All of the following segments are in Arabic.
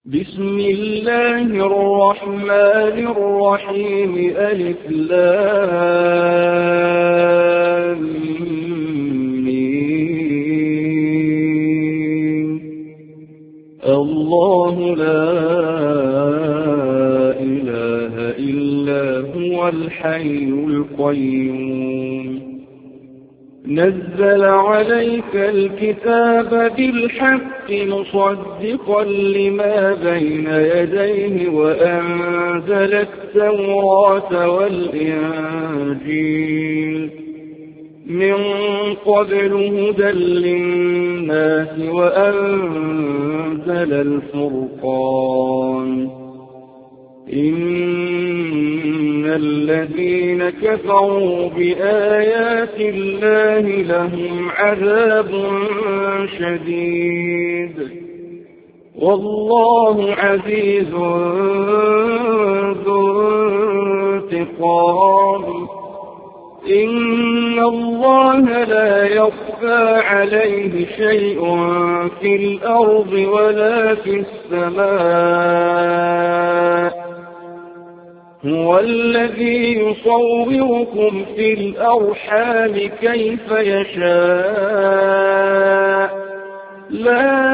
بسم الله الرحمن الرحيم. ألف لام ميم. الله لا إله إلا هو الحي القيوم. نزل عليك الكتاب بالحق مصدقا لما بين يديه وأنزل التوراة والإنجيل من قبل هدى للناس وأنزل الفرقان. إن الذين كفروا بآيات الله لهم عذاب شديد والله عزيز ذو انتقام. إن الله لا يخفى عليه شيء في الأرض ولا في السماء. هو الذي يصوركم في الأرحام كيف يشاء. لا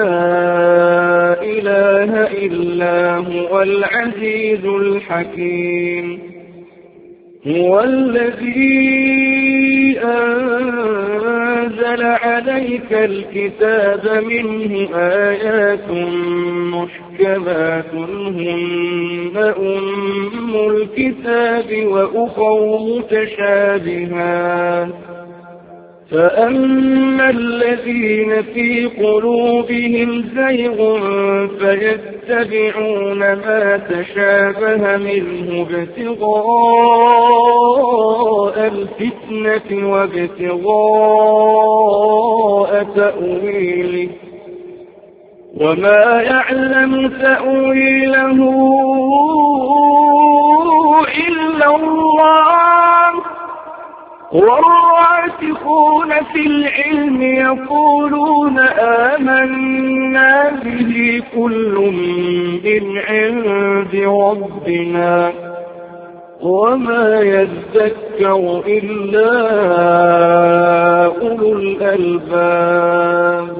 إله إلا هو العزيز الحكيم. هو الذي أنزل عليك الكتاب منه آيات محكمات هن أم الكتاب وأخر متشابهات. فأما الذين في قلوبهم زيغ فيتبعون ما تشابه منه ابتغاء الفتنة وابتغاء تأويله وما يعلم تأويله إلا الله. والراسخون في العلم يقولون آمنا به كل من عند ربنا وما يذكر إلا أولو الألباب.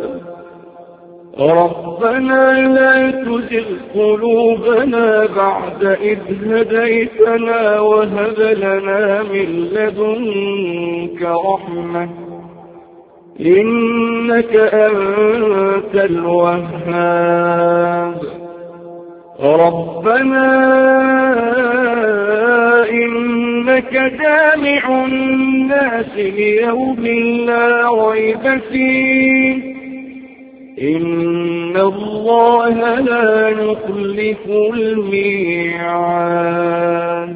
ربنا لا تزغ قلوبنا بعد إذ هديتنا وهب لنا من لدنك رحمة إنك أنت الوهاب. ربنا إنك جامع الناس ليوم لا ريب فيه إن الله لا يخلف الميعاد.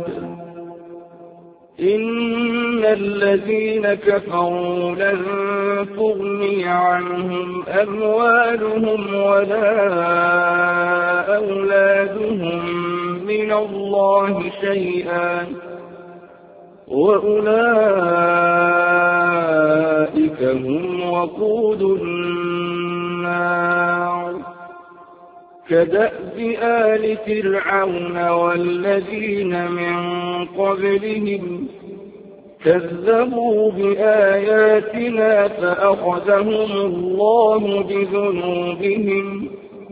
إن الذين كفروا لن تغني عنهم أموالهم ولا أولادهم من الله شيئا وأولئك هم وقود النار. كدأب آل فرعون والذين من قبلهم كذبوا بآياتنا فأخذهم الله بذنوبهم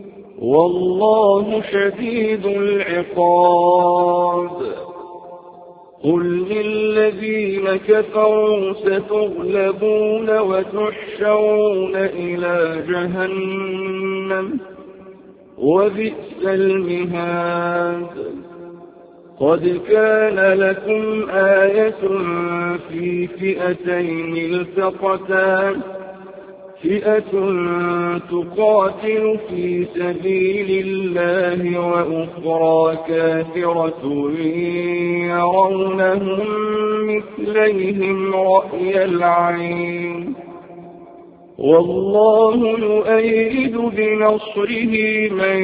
والله شديد العقاب. قل للذين كفروا ستغلبون وتحشرون إلى جهنم وبئس المهاد. قد كان لكم آية في فئتين التقتا فئة تقاتل في سبيل الله وأخرى كافرة يرونهم مثليهم رأي العين والله يؤيد بنصره من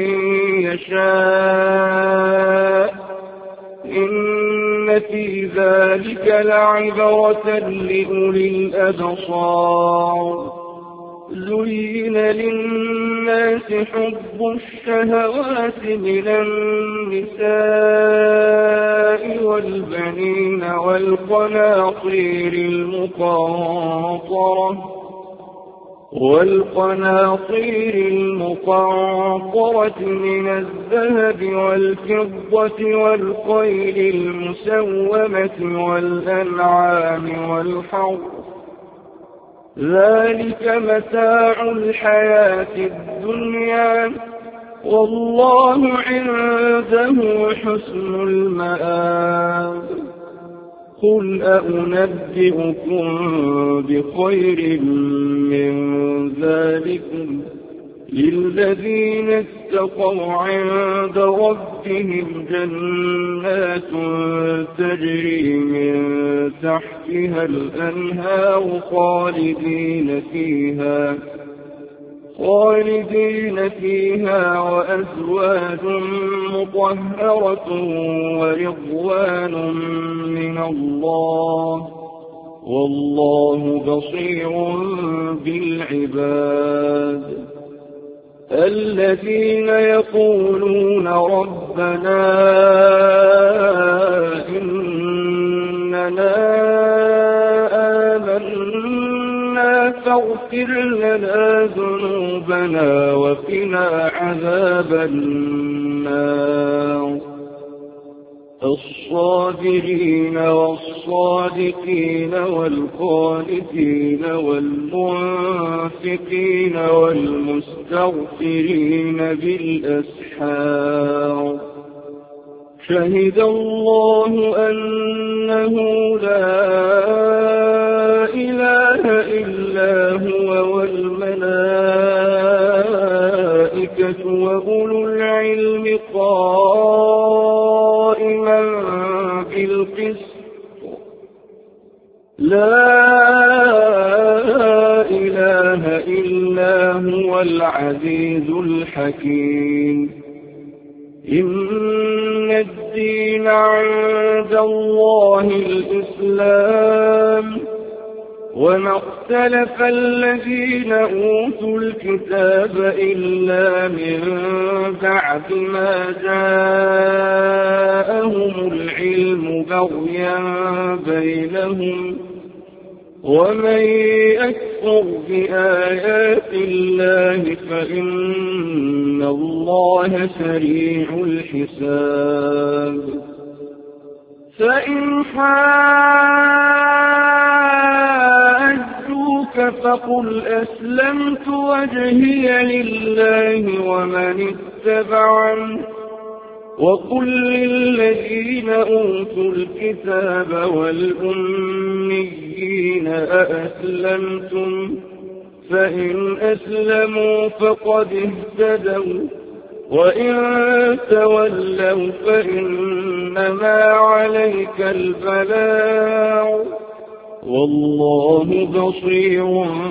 يشاء. إن في ذلك لعبرة لأولي الأبصار. زين للناس حب الشهوات من النساء والبنين والقناطير المقنطرة من الذهب والفضة والخيل المسومة والأنعام والحرث ذلك متاع الحياة الدنيا والله عنده حسن المآب قل أنبئكم بخير من ذلكم للذين اتقوا عند ربهم جنات تجري من تحتها الأنهار خالدين فيها وأزواج مطهرة ورضوان من الله والله بصير بالعباد الذين يقولون ربنا إننا آمنا فاغفر لنا ذنوبنا وقنا عذاب النار الصابرين والصادقين والقانتين والمنفقين والمستغفرين بالأسحار شهد الله أنه لا إله إلا هو والملائكة وأولو العلم قائما بالقسط لا إله إلا هو العزيز الحكيم إن الدين عند الله الإسلام وما اختلف الذين أوتوا الكتاب إلا من بعد ما جاءهم العلم بغيا بينهم ومن يكفر بآيات الله فإن الله سريع الحساب فإن حاجوك فقل أسلمت وجهي لله ومن اتبعني وقل للذين أوتوا الكتاب والأميين أأسلمتم فإن أسلموا فقد اهتدوا وإن تولوا فإنما عليك البلاغ والله بصير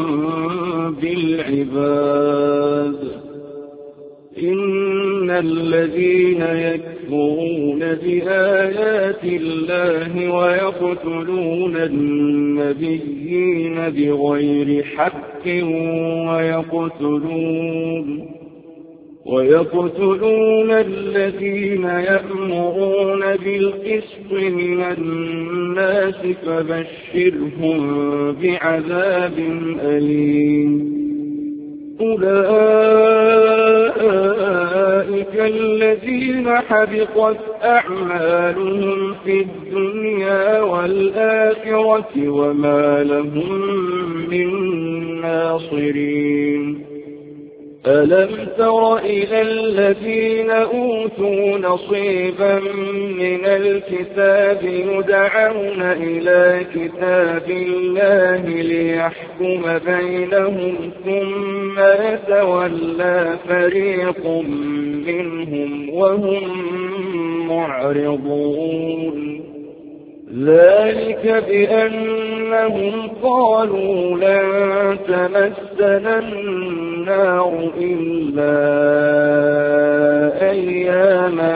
بالعباد إن الذين يكفرون بآيات الله ويقتلون النبيين بغير حق ويقتلون الذين يأمرون بالقسط من الناس فبشرهم بعذاب أليم أولئك الذين حبطت أعمالهم في الدنيا والآخرة وما لهم من ناصرين ألم تر إلى الذين أوتوا نصيبا من الكتاب يدعون إلى كتاب الله ليحكم بينهم ثم يتولى فريق منهم وهم معرضون ذلك بأنهم قالوا لن تمسنا النار إلا أياما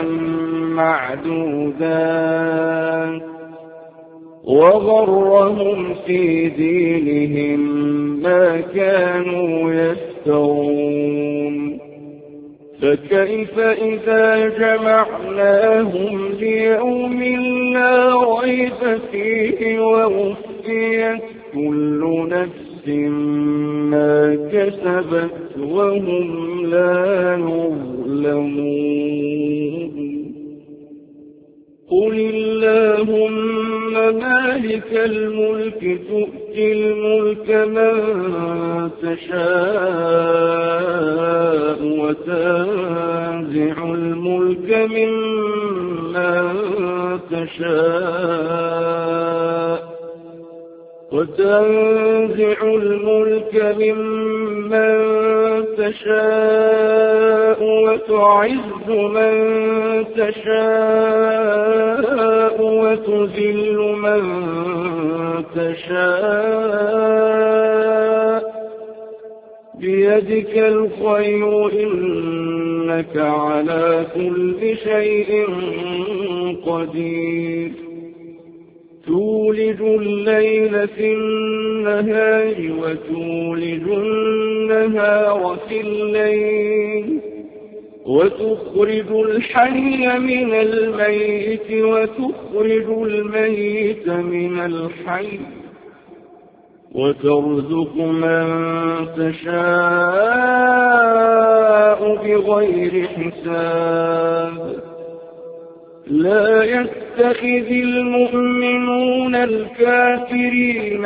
معدودات وغرهم في دينهم ما كانوا يفترون فكيف إذا جمعناهم ليوم لا ريب فيه ووفيت كل نفس ما كسبت وهم لا يظلمون قل اللهم مالك الملك تؤتي الملك من تشاء وتنزع الملك ممن تشاء وتعز من تشاء وتذل من تشاء بيدك الخير إنك على كل شيء قدير تولج الليل في النهار وتولج النهار في الليل وتخرج الحي من الميت وتخرج الميت من الحي وترزق من تشاء بغير حساب لا يتخذ المؤمنون الكافرين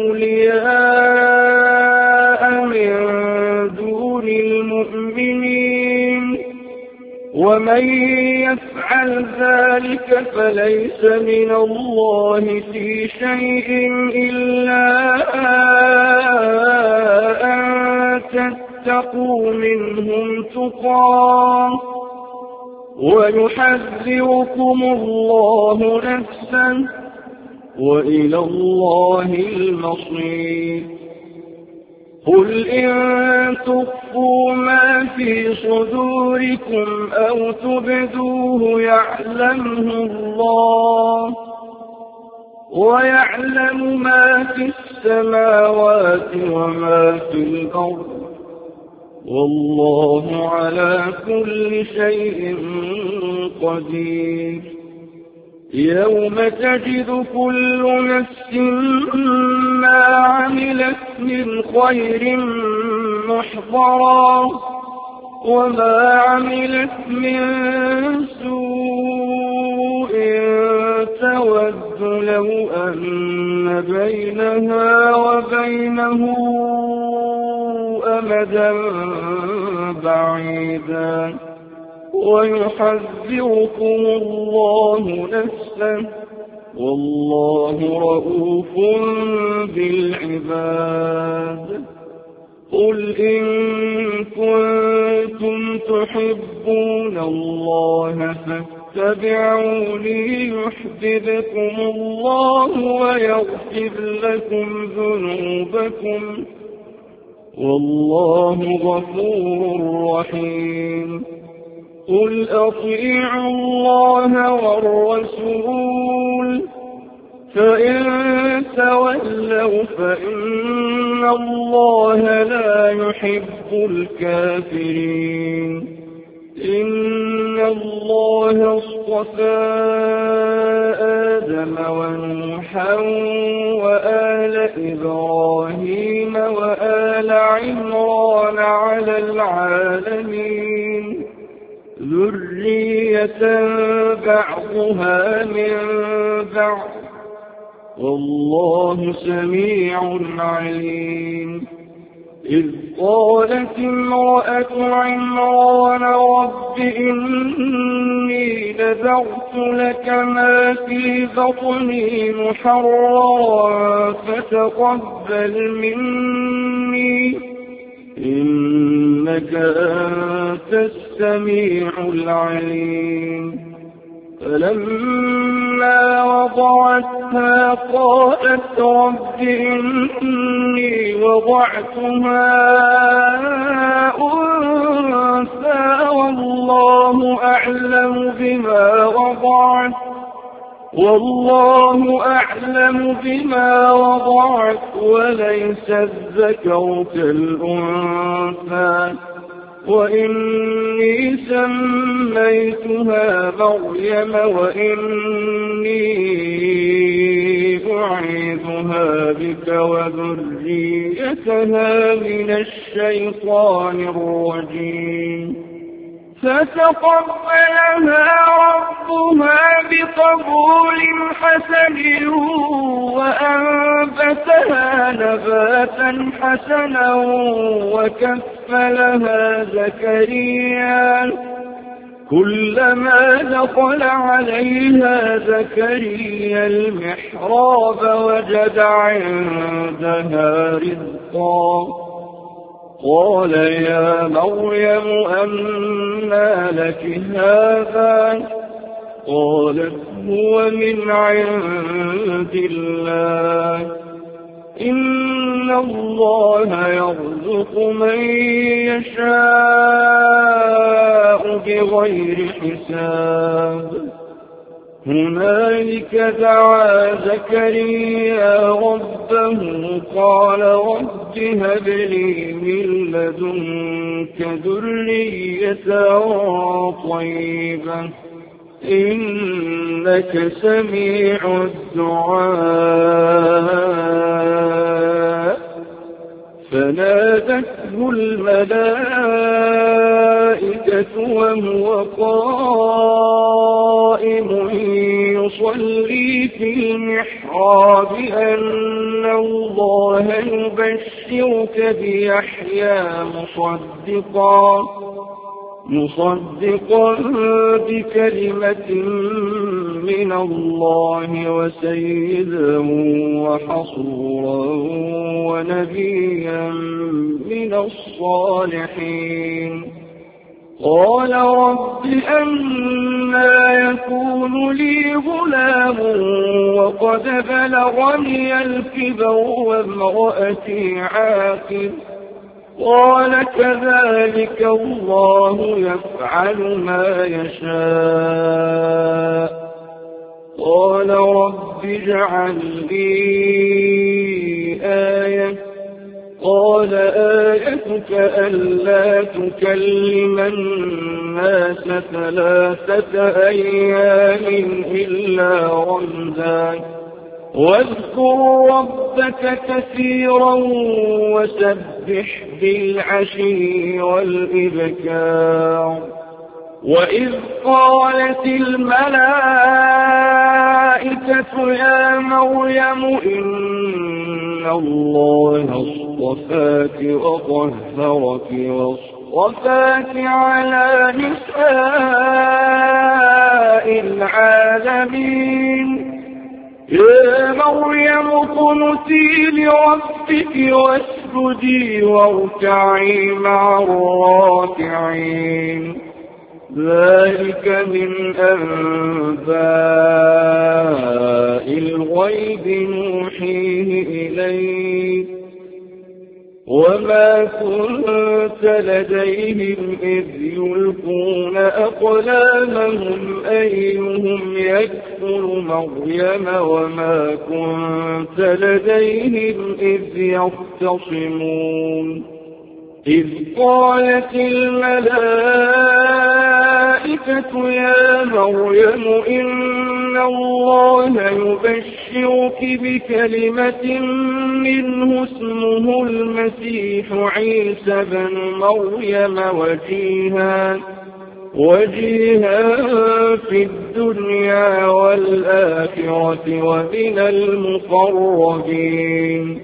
أولياء من دون المؤمنين ومن يفعل ذلك فليس من الله في شيء إلا أن تتقوا منهم تقاه ويحذركم الله نفسا وإلى الله المصير قل إن تخفوا ما في صدوركم أو تبدوه يعلمه الله ويعلم ما في السماوات وما في الأرض والله على كل شيء قدير يوم تجد كل نفس ما عملت من خير محضرا وما عملت من سوء تود لو أن بينها وبينه أمدا بعيدا ويحذركم الله نفسه والله رؤوف بالعباد قل إن كنتم تحبون الله فاتبعوني يحببكم الله ويغفر لكم ذنوبكم والله غفور رحيم قل أطيعوا الله والرسول فإن تولوا فإن الله لا يحب الكافرين إن الله اصطفى آدم ونوحا وآل إبراهيم وآل عمران على العالمين ذرية بعضها من بعض والله سميع عليم إذ قالت امرأة عمران رب إني نذرت لك ما في بطني محررا فتقبل مني إنك أنت السميع العليم فلما وضعتها قالت رب إني وضعتها أنثى والله أعلم بما وضعت والله أعلم بما وضعت وليس الذكر كالأنثى وإني سميتها مريم وإني أعيذها بك وذريتها من الشيطان الرجيم فتقبلها ربها بقبول حسن وأنبتها نباتا حسنا وكفلها زكريا كلما دخل عليها زكريا المحراب وجد عندها رزقا قال يا مريم أنى لك هذا قالت هو من عند الله إن الله يرزق من يشاء بغير حساب هنالك دعا زكريا ربه قال رب هب لي من لدنك ذرية طيبة إنك سميع الدعاء فنادته الملائكة وهو قائم يصلي في المحراب أن الله يبشرك بيحيى مصدقا بكلمة من الله وسيدا وحصورا ونبيا من الصالحين قال رب أنى يكون لي غلام وقد بلغني الكبر وامرأتي عاقر قال كذلك الله يفعل ما يشاء قال رب اجعل لي آية قال آيتك ألا تكلم الناس 3 أيام إلا رمزا واذكر ربك كثيرا وسبح بالعشي والإبكار وإذ قالت الملائكة يا مريم إن الله اصطفاك وطهرك واصطفاك على نساء العالمين يا مريم اقنتي لربك واسجدي واركعي مع الراكعين ذلك من أنباء الغيب نوحيه إليك وما كنت لديهم إذ يلقون أقلامهم أيهم يكفر مريم وما كنت لديهم إذ يختصمون إذ قالت الملائكة يا مريم إن الله يبشرك بكلمة منه اسمه المسيح عيسى بن مريم وجيها في الدنيا والآخرة ومن المقربين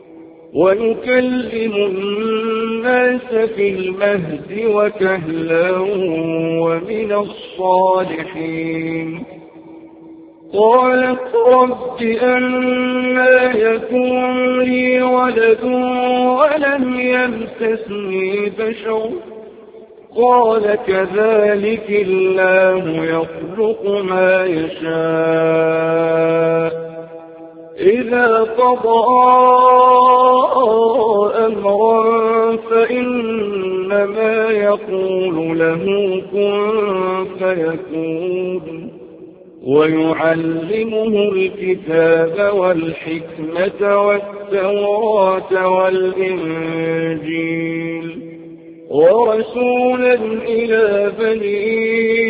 ونكلم الناس في المهد وكهلا ومن الصالحين قالت رب أنى يكون لي ولد ولم يمسسني بشر قال كذلك الله يخلق ما يشاء إذا قضى أمرا فإنما يقول له كن فيكون ويعلمه الكتاب والحكمة والتوراة والإنجيل ورسولا إلى بني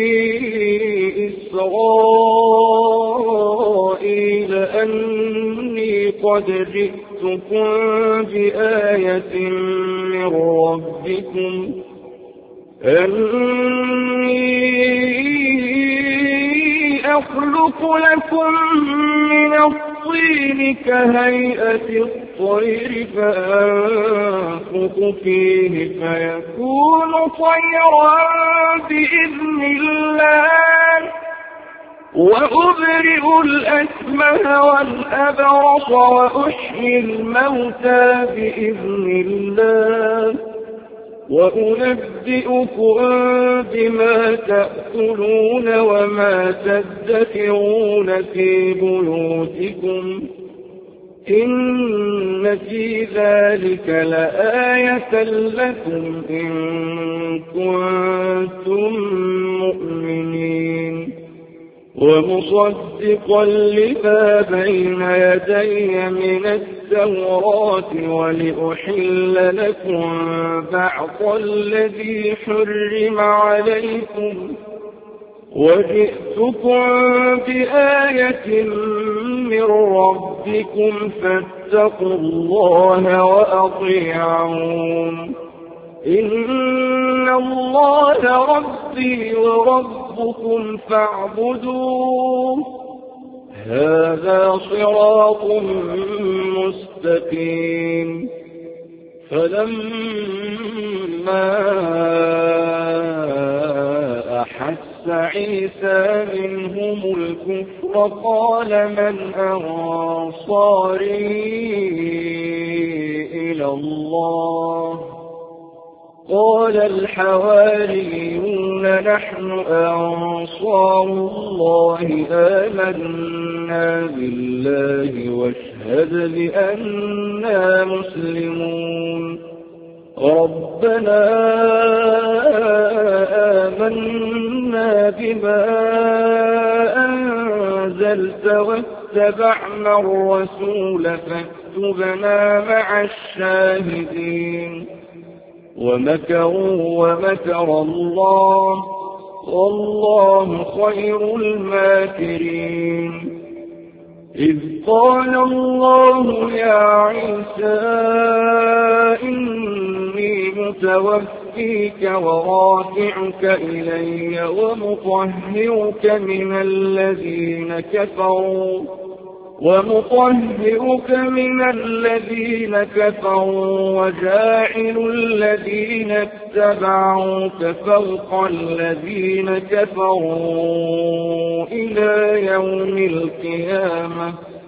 إسرائيل أني قد جئتكم بآية من ربكم أني أخلق لكم من الطين كهيئة الطير فأنفخ فيه فيكون طيرا بإذن الله وأبرئ الأكمه والأبرص وأحيي الموتى بإذن الله وأنبئكم بما تأكلون وما تدخرون في بيوتكم إن في ذلك لآية لكم إن كنتم مؤمنين ومصدقا لما بين يدي من التوراة ولأحل لكم بعض الذي حرم عليكم وجئتكم بآية من ربكم فاتقوا الله وأطيعون إن الله ربي وربكم فاعبدوه هذا صراط مستقيم فلما أحس عيسى منهم الكفر قال من أنصاري إلى الله قال الحواريون نحن أنصار الله آمنا بالله واشهد بأننا مسلمون ربنا آمنا بما أنزلت واتبعنا الرسول فاكتبنا مع الشاهدين ومكروا ومكر الله والله خير الماكرين إذ قال الله يا عيسى إني متوفيك ورافعك إلي ومطهرك من الذين كفروا وجاعل الذين اتبعوك فوق الذين كفروا إلى يوم القيامة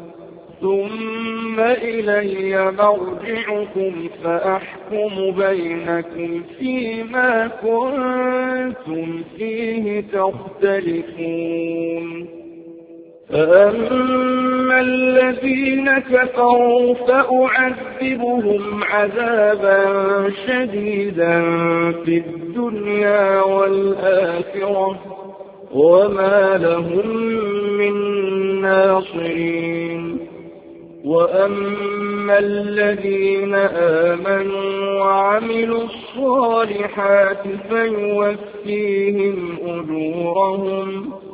ثم إلي مرجعكم فأحكم بينكم فيما كنتم فيه تختلفون فأما الذين كفروا فأعذبهم عذابا شديدا في الدنيا والآخرة وما لهم من ناصرين وأما الذين آمنوا وعملوا الصالحات فيوفيهم أجورهم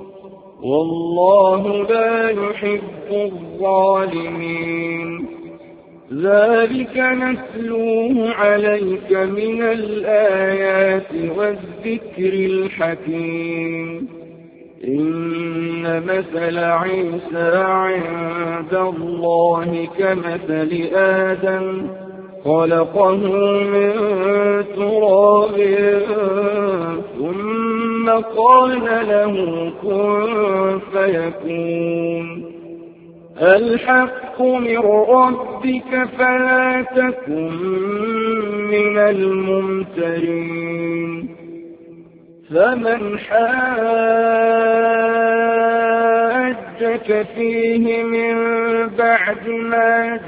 والله لا يحب الظالمين ذلك نتلوه عليك من الآيات والذكر الحكيم إن مثل عيسى عند الله كمثل آدم خلقه من تراب ثم قال له كن فيكون الحق من ربك فلا تكن من الممترين فمن حاجك فيه من بعد ما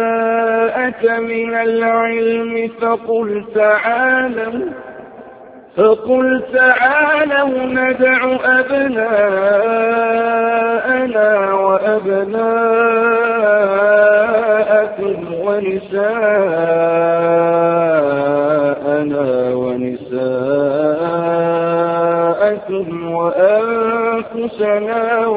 جاءك من العلم فقل تعالوا ندع أبناءنا وأبناءكم ونساءنا ونساءكم وأنفسنا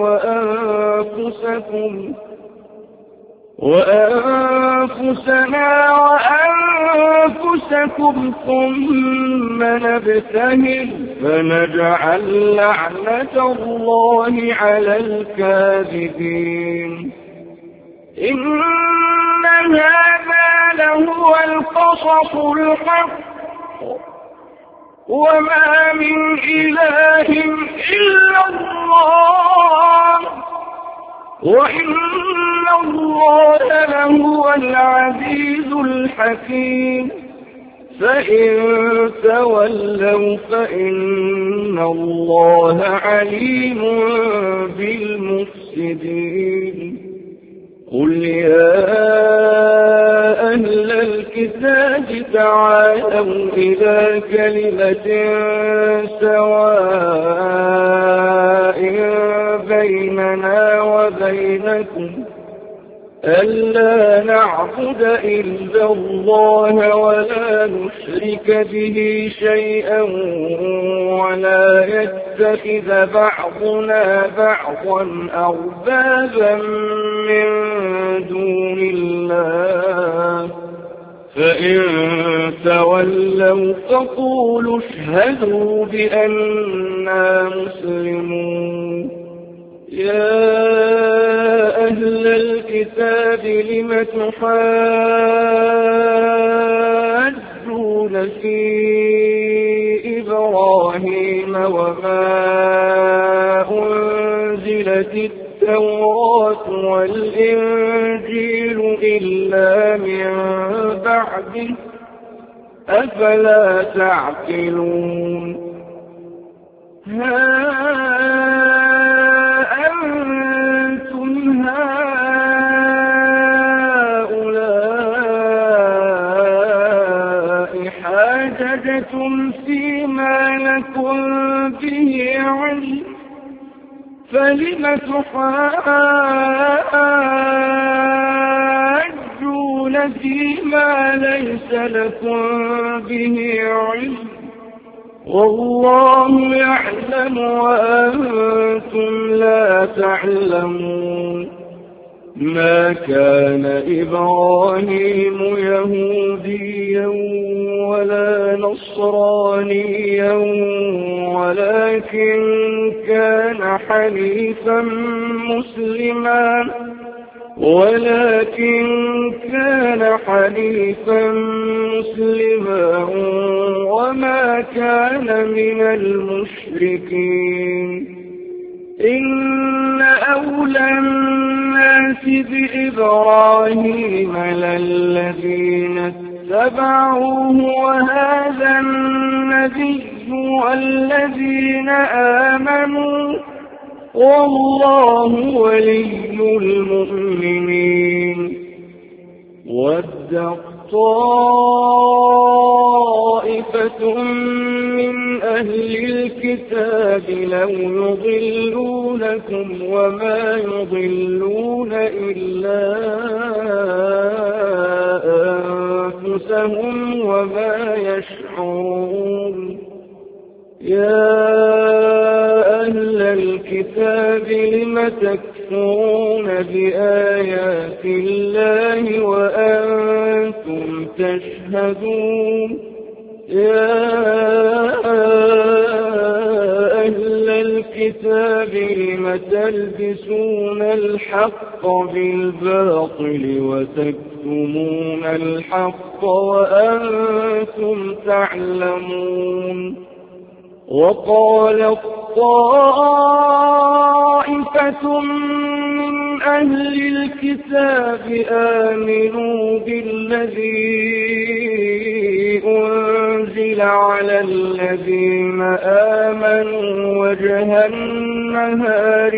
وأنفسكم ثم نبتهل فنجعل لعنة الله على الكاذبين. إن هذا لهو القصص الحق وما من إله إلا الله وإن الله لهو العزيز الحكيم. فإن تولوا فإن الله عليم بالمفسدين. قل يا أهل الكتاب تعالوا إلى كلمة سواء بيننا وبينكم ألا نعبد إلا الله ولا نشرك به شيئا ولا يتخذ بعضنا بعضا أربابا من دون الله. فإن تولوا فقولوا اشهدوا بأننا مسلمون. يا أهل الكتاب لم تحاجون في إبراهيم وما أنزلت التوراة والإنجيل إلا من بعده أفلا تعقلون. أنتم هؤلاء حاججتم فيما لكم به علم فلم تحاجون فيما ليس لكم به علم والله يعلم وأنتم لا تعلمون. ما كان إبراهيم يهوديا ولا نصرانيا ولكن كان حنيفا مسلما وما كان من المشركين. إن أولى الناس بإبراهيم للذين اتبعوه وهذا النبي والذين آمنوا والله ولي المؤمنين. ودت طائفة من أهل الكتاب لو يضلونكم وما يضلون إلا أنفسهم وما يشعرون. يا أهل الكتاب لم تكفرون بآيات الله وأنتم تشهدون. يا أهل الكتاب لم تلبسون الحق بالباطل وتكتمون الحق وأنتم تعلمون. وقالت طائفة من أهل الكتاب آمنوا بالذي أنزل على الذين آمنوا وجه النهار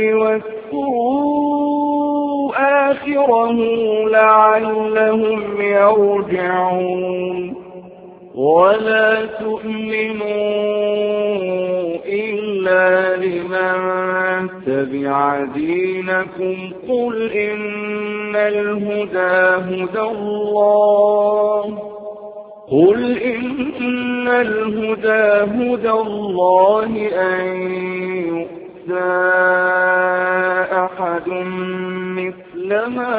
واكفروا آخره لعلهم يرجعون. ولا تؤمنوا إلا لمن تبع دينكم قل إن الهدى هدى الله أن يؤتى أحد مثل ما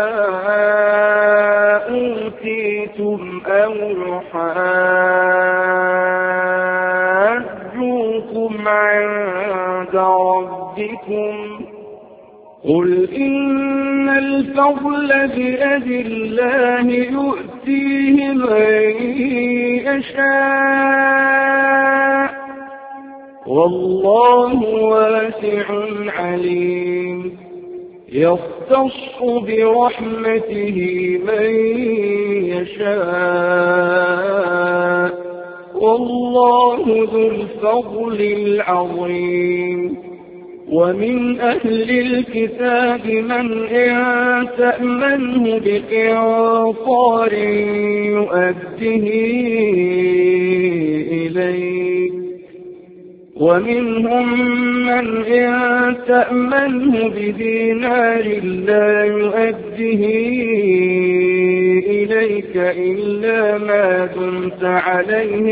أوتيتم أو يحاجوكم عند ربكم قل إن الفضل بيد الله يؤتيه من يشاء والله واسع عليم يختص برحمته من يشاء والله ذو الفضل العظيم ومن أهل الكتاب من إن تأمنه بقنطار يؤده إليك ومنهم من إن تأمنه بدينار لا يؤده إليك إلا ما دمت عليه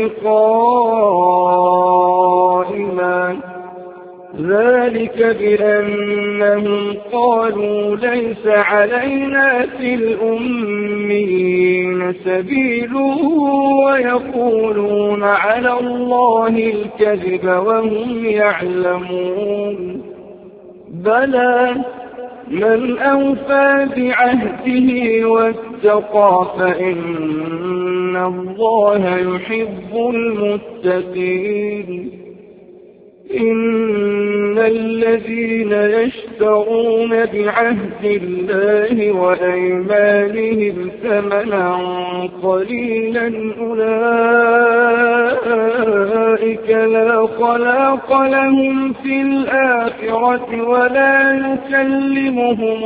قائما ذلك بأنهم قالوا ليس علينا في الأميين سبيل ويقولون على الله الكذب وهم يعلمون بلى من أوفى بعهده واتقى فإن الله يحب المتقين إن الذين يشترون بعهد الله وأيمانهم ثمنا قليلا أولئك لا خلاق لهم في الآخرة ولا يكلمهم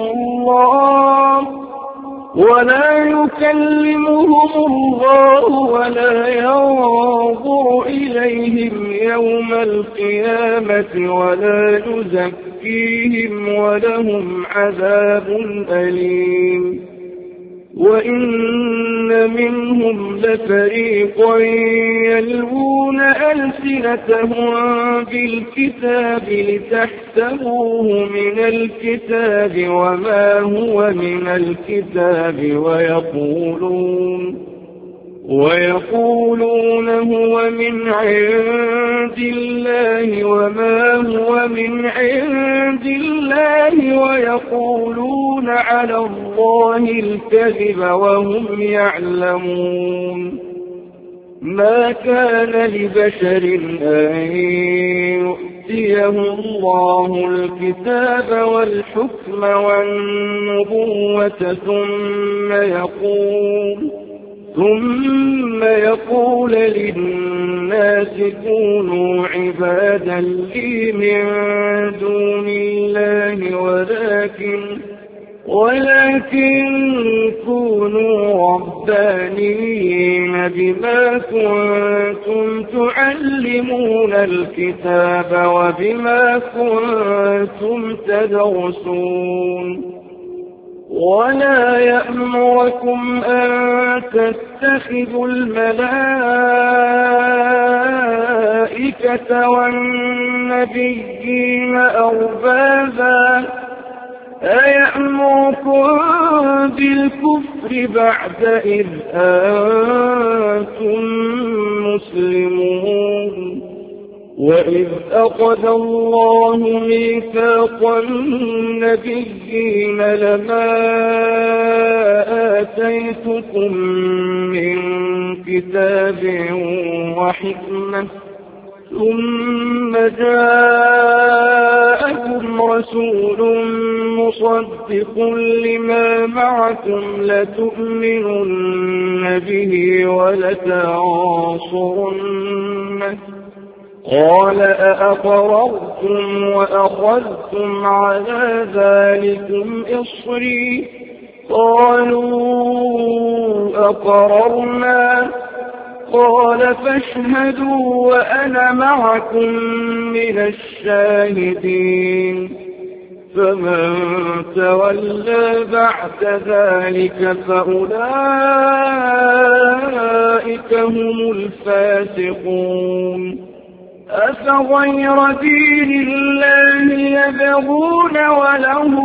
الله ولا ينظر إليهم يوم القيامة ولا يزكيهم ولهم عذاب أليم وإن منهم لفريقا يلوون ألسنتهم بالكتاب لتحسبوه من الكتاب وما هو من الكتاب ويقولون هو من عند الله وما هو من عند الله ويقولون على الله الكذب وهم يعلمون ما كان لبشر أن يؤتيه الله الكتاب والحكم والنبوة ثم يقول للناس كونوا عبادا لي من دون الله ولكن كونوا ربانيين بما كنتم تعلمون الكتاب وبما كنتم تدرسون ولا يأمركم أن تتخذوا الملائكة والنبيين أربابا أيأمركم بالكفر بعد إذ أنتم مسلمون وإذ أخذ الله ميثاق النبيين لما آتيتكم من كتاب وحكمة ثم جاءكم رسول مصدق لما معكم لتؤمنن به ولتنصرنه قال أأقررتم وأخذتم على ذلكم إصري قالوا أقررنا قال فاشهدوا وأنا معكم من الشاهدين فمن تولى بعد ذلك فأولئك هم الفاسقون أفغير دين الله يبغون وله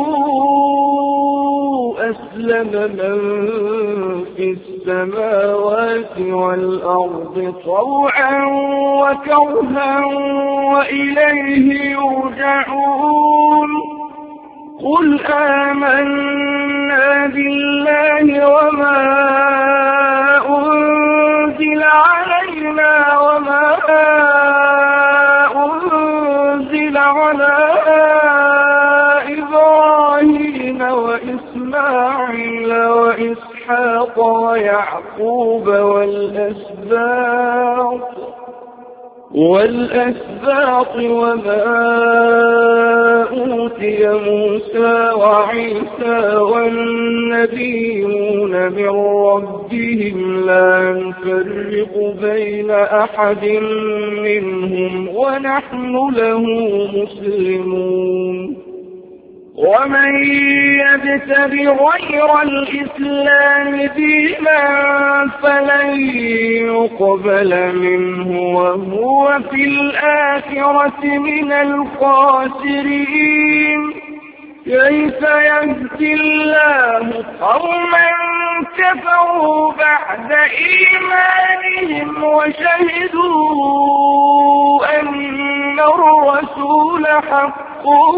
أسلم من في السماوات والأرض طوعا وكرها وإليه يرجعون قل آمنا بالله وما أنزل علينا وما أنزل على إبراهيم وإسماعيل وإسحاق ويعقوب والأسباط وما أوتي موسى وعيسى والنبيون من ربهم لا نفرق بين أحد منهم ونحن له مسلمون ومن يبتغ غير الإسلام دينا فلن يقبل منه وهو في الآخرة من الخاسرين كيف يهدي الله قوما كفروا بعد إيمانهم وشهدوا أن الرسول حق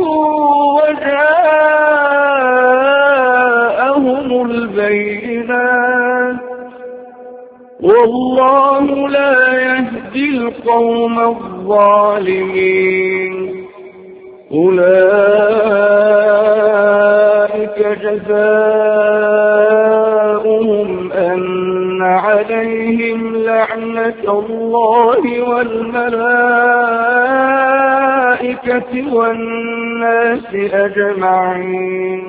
وجاءهم البينات والله لا يهدي القوم الظالمين أولئك جزاؤهم أن عليهم لعنة الله والملائكة والناس أجمعين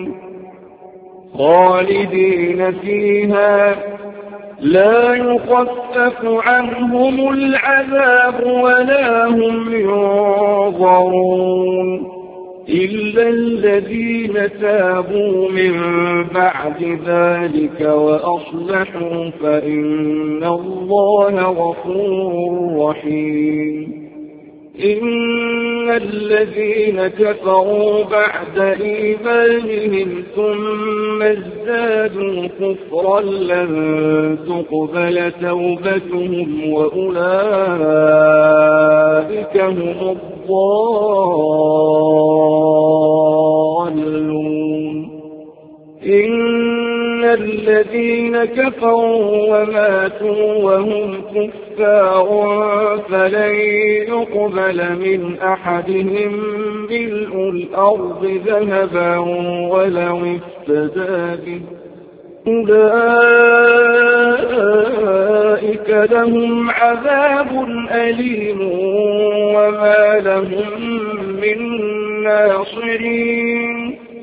خالدين فيها لا يخفف عنهم العذاب ولا هم ينظرون إلا الذين تابوا من بعد ذلك وأصلحوا فإن الله غفور رحيم إن الذين كفروا بعد إيمانهم ثم ازدادوا كفرا لن تقبل توبتهم وأولئك هم الضالون إن الذين كفروا وماتوا وهم كفار فلن يقبل من أحدهم ملء الأرض ذهبا ولو افتدى به أولئك لهم عذاب أليم وما لهم من ناصرين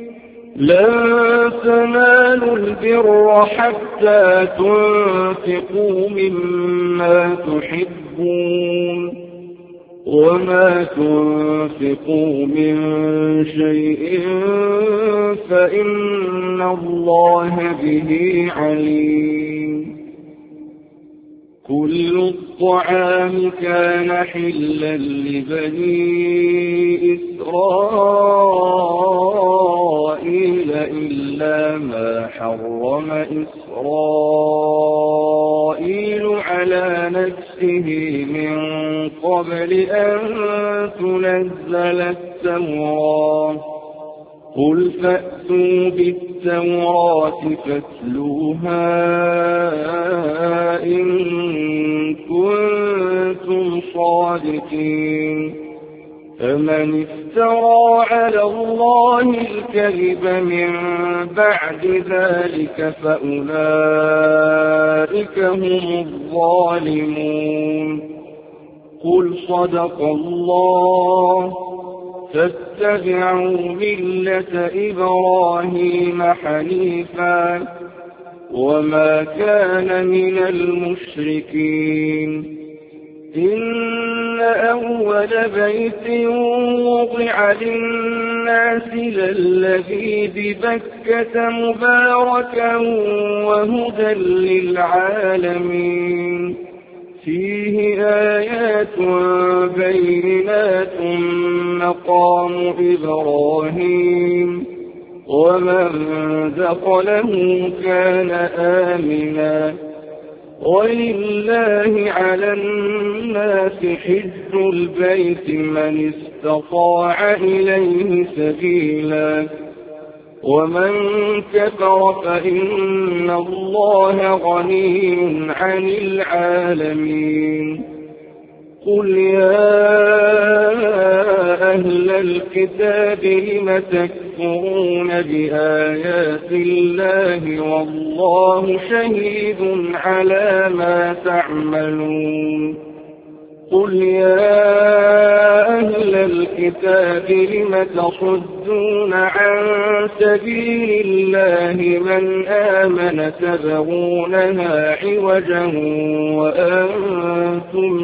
لن تنالوا البر حتى تنفقوا مما تحبون وما تنفقوا من شيء فإن الله به عليم كل الطعام كان حلا لبني إسرائيل إلا ما حرم إسرائيل على نفسه من قبل أن تنزل التوراة قل فأتوا بالتوراة فاتلوها إن كنتم صادقين فمن افترى على الله الكذب من بعد ذلك فأولئك هم الظالمون قل صدق الله فاتبعوا ملة إبراهيم حنيفا وما كان من المشركين. إن أول بيت وضع للناس للذي ببكة مباركا وهدى للعالمين، فيه آيات بينات مقام إبراهيم، ومن دخله كان آمنا، ولله على الناس حج البيت من استطاع إليه سبيلا، ومن كفر فإن الله غني عن العالمين. قل يا أهل الكتاب لم تكفرون بآيات الله والله شهيد على ما تعملون. قل يا أهل الكتاب لم تصدون عن سبيل الله من آمن تبغونها عوجا وأنتم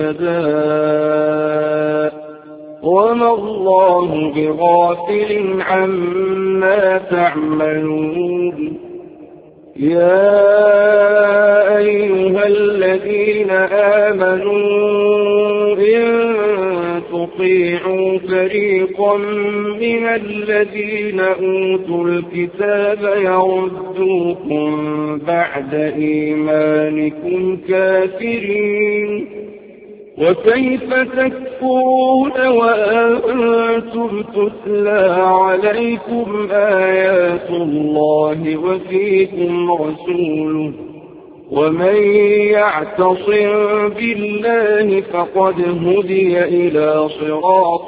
شهداء وما الله بغافل عما تعملون. يا أيها الذين آمنوا إن تطيعوا فريقا من الذين أوتوا الكتاب يردوكم بعد إيمانكم كافرين، وكيف تكفرون وأنتم تتلى عليكم آيات الله وفيكم رسوله، ومن يعتصم بالله فقد هدي إلى صراط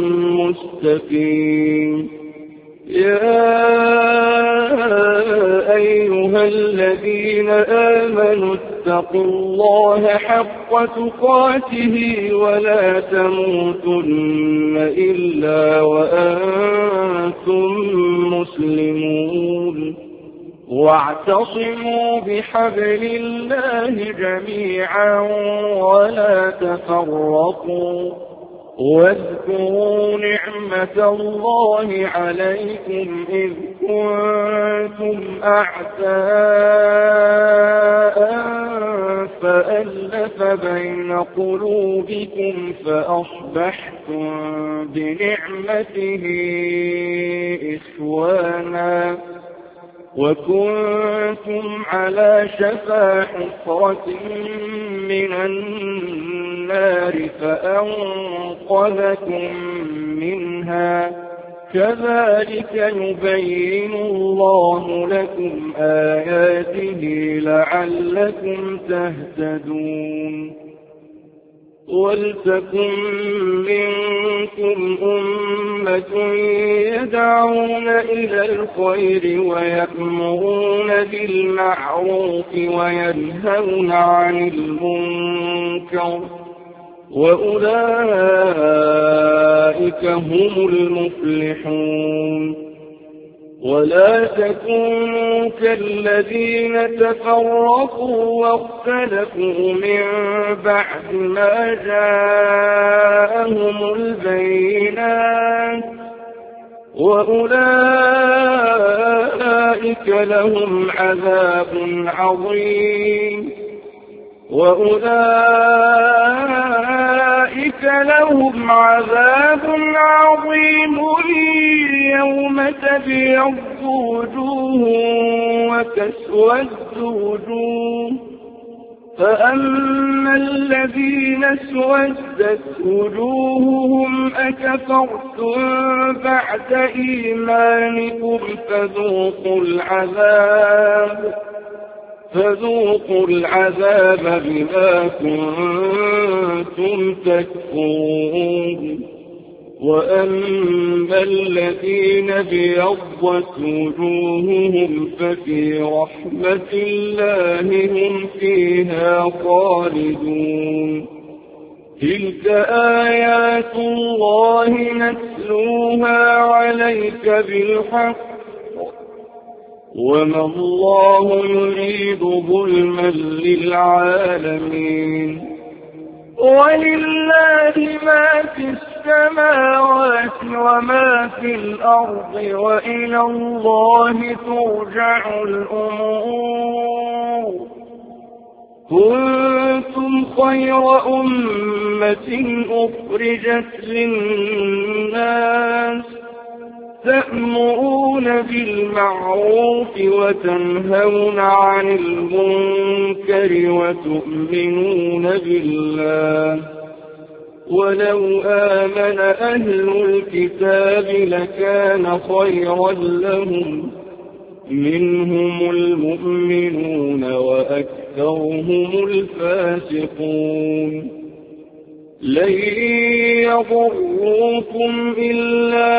مستقيم. يا أيها الذين آمنوا اتقوا الله حق تقاته ولا تموتن إلا وأنتم مسلمون، واعتصموا بحبل الله جميعا ولا تفرقوا، واذكروا نعمة الله عليكم إذ كنتم أعداء فألف بين قلوبكم فأصبحتم بنعمته إخوانا، وكنتم على شفا حفرة من النار فأنقذكم منها، كذلك يبين الله لكم آياته لعلكم تهتدون. ولتكن منكم أمة يدعون إلى الخير ويأمرون بالمعروف وينهون عن المنكر، وأولئك هم المفلحون. ولا تكونوا كالذين تفرقوا واختلفوا من بعد ما جاءهم البينات، وأولئك لهم عذاب عظيم يوم تبيض وجوه وتسود وجوه، فأما الذين اسودت وجوههم أكفرتم بعد إيمانكم فذوقوا العذاب بما كنتم تكفرون. وأما الذين ابيضت وجوههم ففي رحمة الله هم فيها خالدون. تلك آيات الله نتلوها عليك بالحق، وما الله يريد ظلما للعالمين ولله ما في السماوات وما في الأرض وإلى الله ترجع الأمور كنتم خير أمة أخرجت للناس تأمرون بالمعروف وتنهون عن المنكر وتؤمنون بالله ولو آمن أهل الكتاب لكان خيرا لهم منهم المؤمنون وأكثرهم الفاسقون لن يضروكم إلا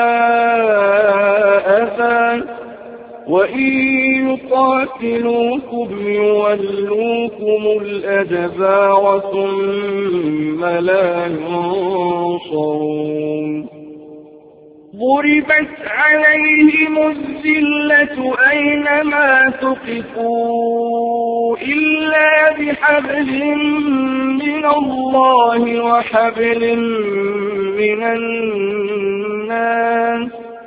أذى وإن يقاتلوكم يولوكم الأدبار ثم لا ينصرون ضربت عليهم الذلة أينما ثقفوا إلا بحبل من الله وحبل من الناس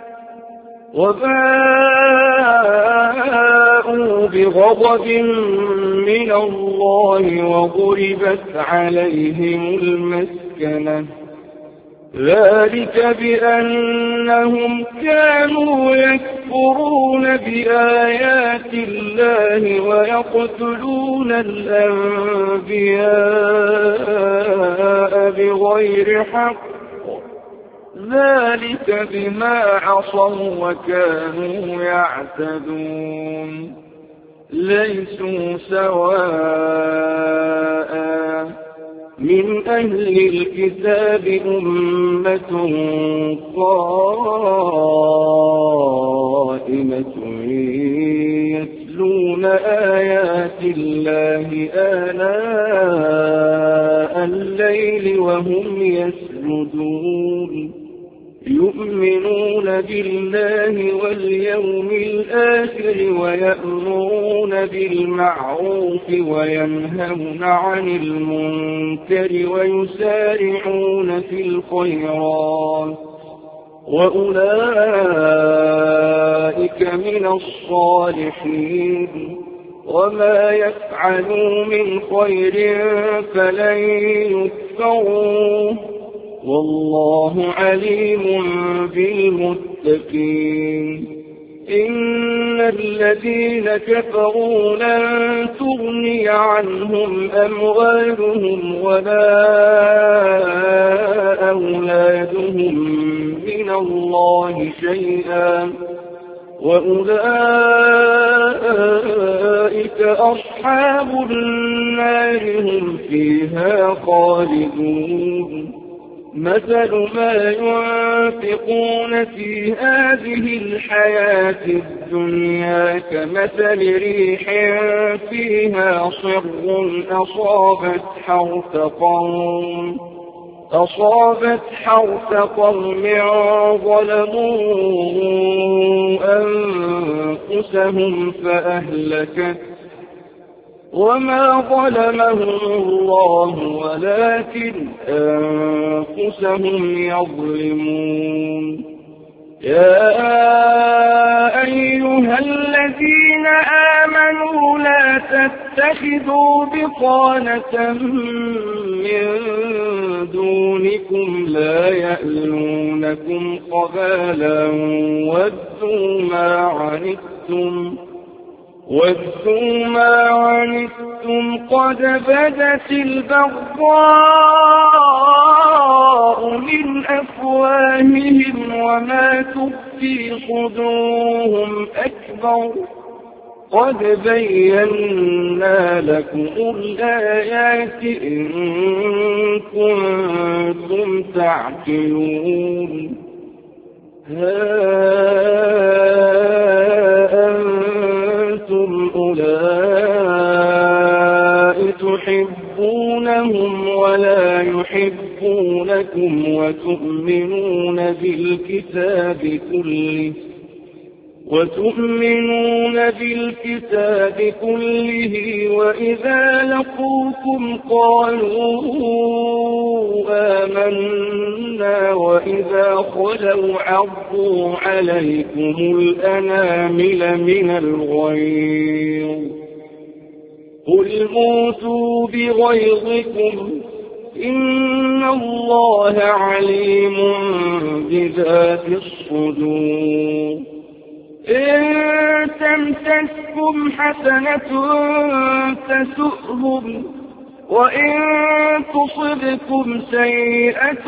وباءوا بغضب من الله وضربت عليهم المسكنة ذلك بأنهم كانوا يكفرون بآيات الله ويقتلون الأنبياء بغير حق ذلك بما عصوا وكانوا يعتدون ليسوا سواء من أهل الكتاب أمة قائمة يتلون آيات الله آناء الليل وهم يسجدون يؤمنون بالله واليوم الآخر ويأمرون بالمعروف وينهون عن المنكر ويسارعون في الخيرات وأولئك من الصالحين وما يفعلوا من خير فلن يكفروه والله عليم بالمتقين إن الذين كفروا لن تغني عنهم أموالهم ولا أولادهم من الله شيئا وأولئك أصحاب النار هم فيها خالدون مثل ما ينفقون في هذه الحياة الدنيا كمثل ريح فيها صر أصابت حرث قوم ظلموا أنفسهم فأهلكت وما ظلمهم الله ولكن أنفسهم يظلمون يا أيها الذين آمنوا لا تتخذوا بطانة من دونكم لا يألونكم خبالا ودوا ما عنتم قد بدت البغضاء من أفواههم وما تخفي صدورهم أكبر قد بينا لكم الآيات إن كنتم تعقلون أولئك تحبونهم ولا يحبونكم وتؤمنون بالكتاب كله وتؤمنون بالكتاب كله وإذا لقوكم قالوا آمنا وإذا خلوا عضوا عليكم الأنامل من الغيظ قل موتوا بغيظكم إن الله عليم بذات الصدور إن تمسسكم حسنة تسؤهم وإن تصبكم سيئة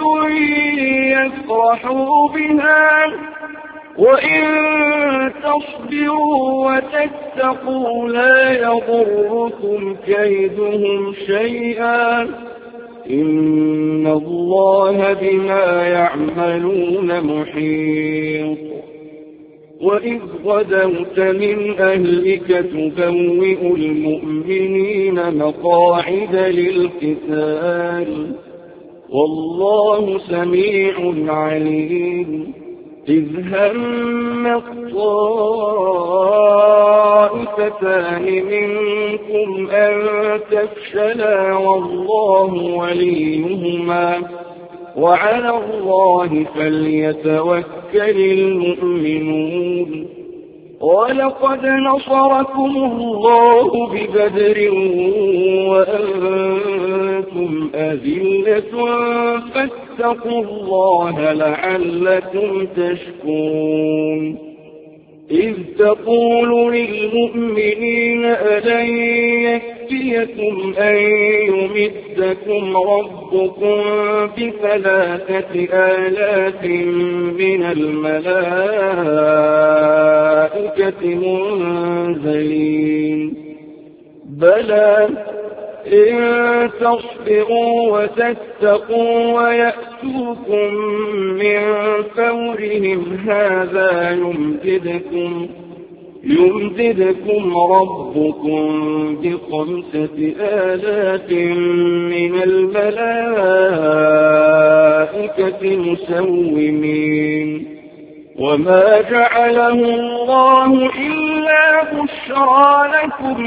يفرحوا بها وإن تصبروا وتتقوا لا يضركم كيدهم شيئا إن الله بما يعملون محيط وإذ غدوت من أهلك تبوئ المؤمنين مقاعد للقتال والله سميع عليم إذ هم الطائفتان منكم أن تفشلا والله وليهما وعلى الله فليتوكل المؤمنون ولقد نصركم الله ببدر وأنتم أذلة فاتقوا الله لعلكم تشكرون إذ تقول للمؤمنين ألن يكفيكم أن يمدكم ربكم ب3,000 من الملائكة منزلين بلى إن تصبروا وتتقوا ويأتوكم من فورهم هذا يمددكم ربكم ب5,000 من الملائكة مسومين وما جعله الله إلا بشرى لكم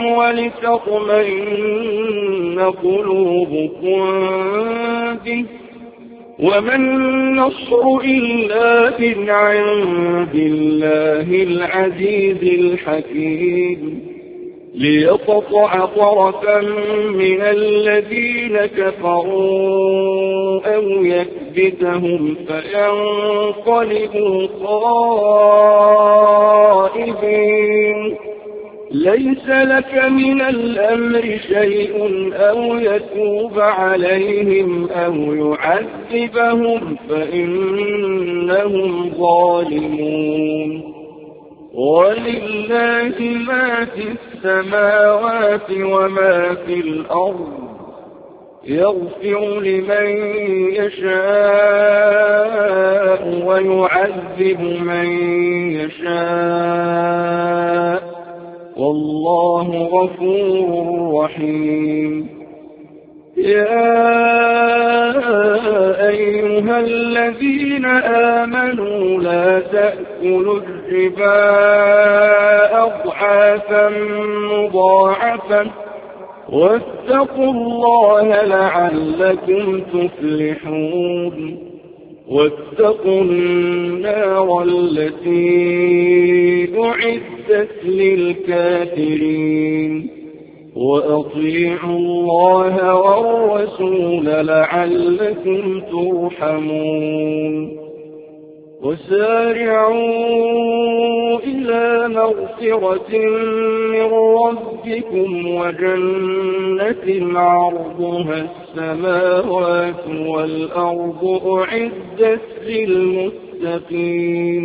ولتطمئن قلوبكم به وما النصر إلا من عند الله العزيز الحكيم ليقطع طرفا من الذين كفروا أو يكبتهم فينقلبوا خائبين ليس لك من الأمر شيء أو يتوب عليهم أو يعذبهم فإنهم ظالمون ولله ما في السماوات وما في الأرض يغفر لمن يشاء ويعذب من يشاء والله غفور رحيم يا أيها الذين آمنوا لا تأكلوا الربا أضعافا مضاعفة واتقوا الله لعلكم تفلحون واتقوا النار التي أعدت للكافرين وأطيعوا الله والرسول لعلكم ترحمون وسارعوا إلى مغفرة من ربكم وجنة عرضها السماوات والأرض أعدت للمتقين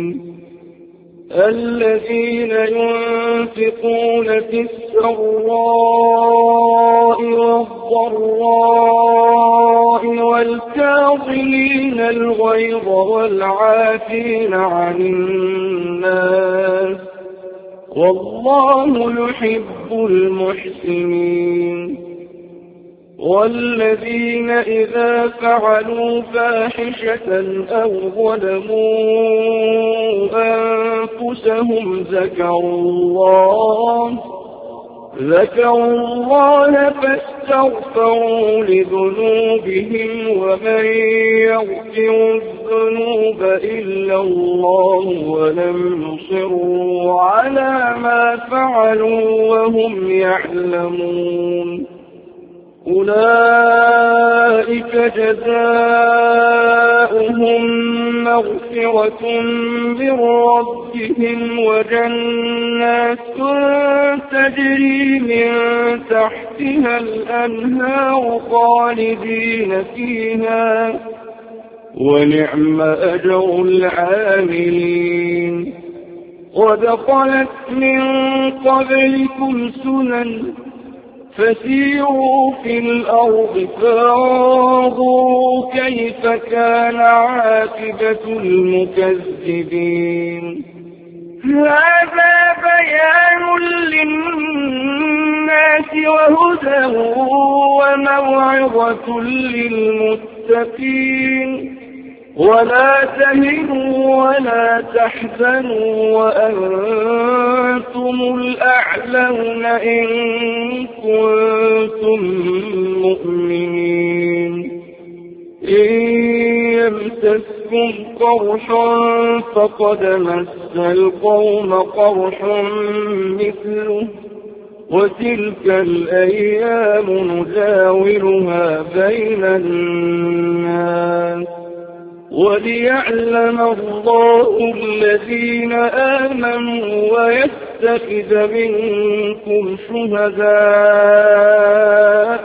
الذين ينفقون في السراء والضراء والكاظمين الغيظ والعافين عن الناس والله يحب المحسنين والذين إذا فعلوا فاحشة أو ظلموا أنفسهم ذكروا الله فاستغفروا لذنوبهم ومن يغفر الذنوب إلا الله ولم يصروا على ما فعلوا وهم يعلمون أولئك جزاؤهم مغفرة من ربهم وجنات تجري من تحتها الأنهار خالدين فيها ونعم أجر العاملين ودخلت من قبلكم سنن فسيروا في الأرض فانظروا كيف كان عاقبة المكذبين هذا بيان للناس وهدى وموعظة للمتقين ولا تهنوا ولا تحزنوا وأنتم الأعلون إن كنتم مؤمنين إن يمسسكم قرح فقد مس القوم قرح مثله وتلك الأيام نداولها بين الناس وليعلم الله الذين آمنوا ويتخذ منكم شهداء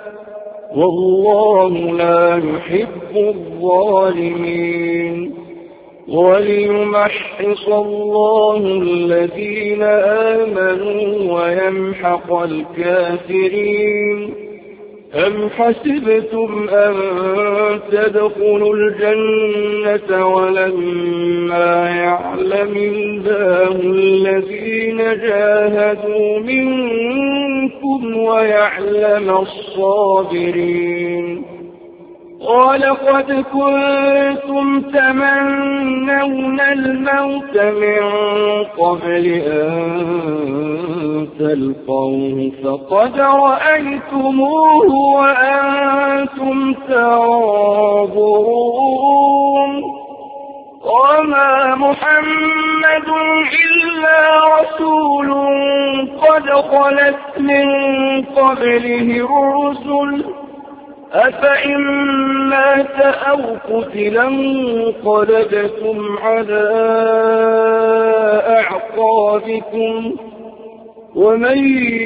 والله لا يحب الظالمين وليمحص الله الذين آمنوا ويمحق الكافرين أم حسبتم أن تدخلوا الجنة ولما يعلم الله الذين جاهدوا منكم ويعلم الصابرين ولقد كنتم تمنون الموت من قبل أن تلقوه فقد رأيتموه وأنتم تنظرون وما محمد إلا رسول قد خلت من قبله الرسل أفإن مات أو قتلا انقلبتم على أعقابكم ومن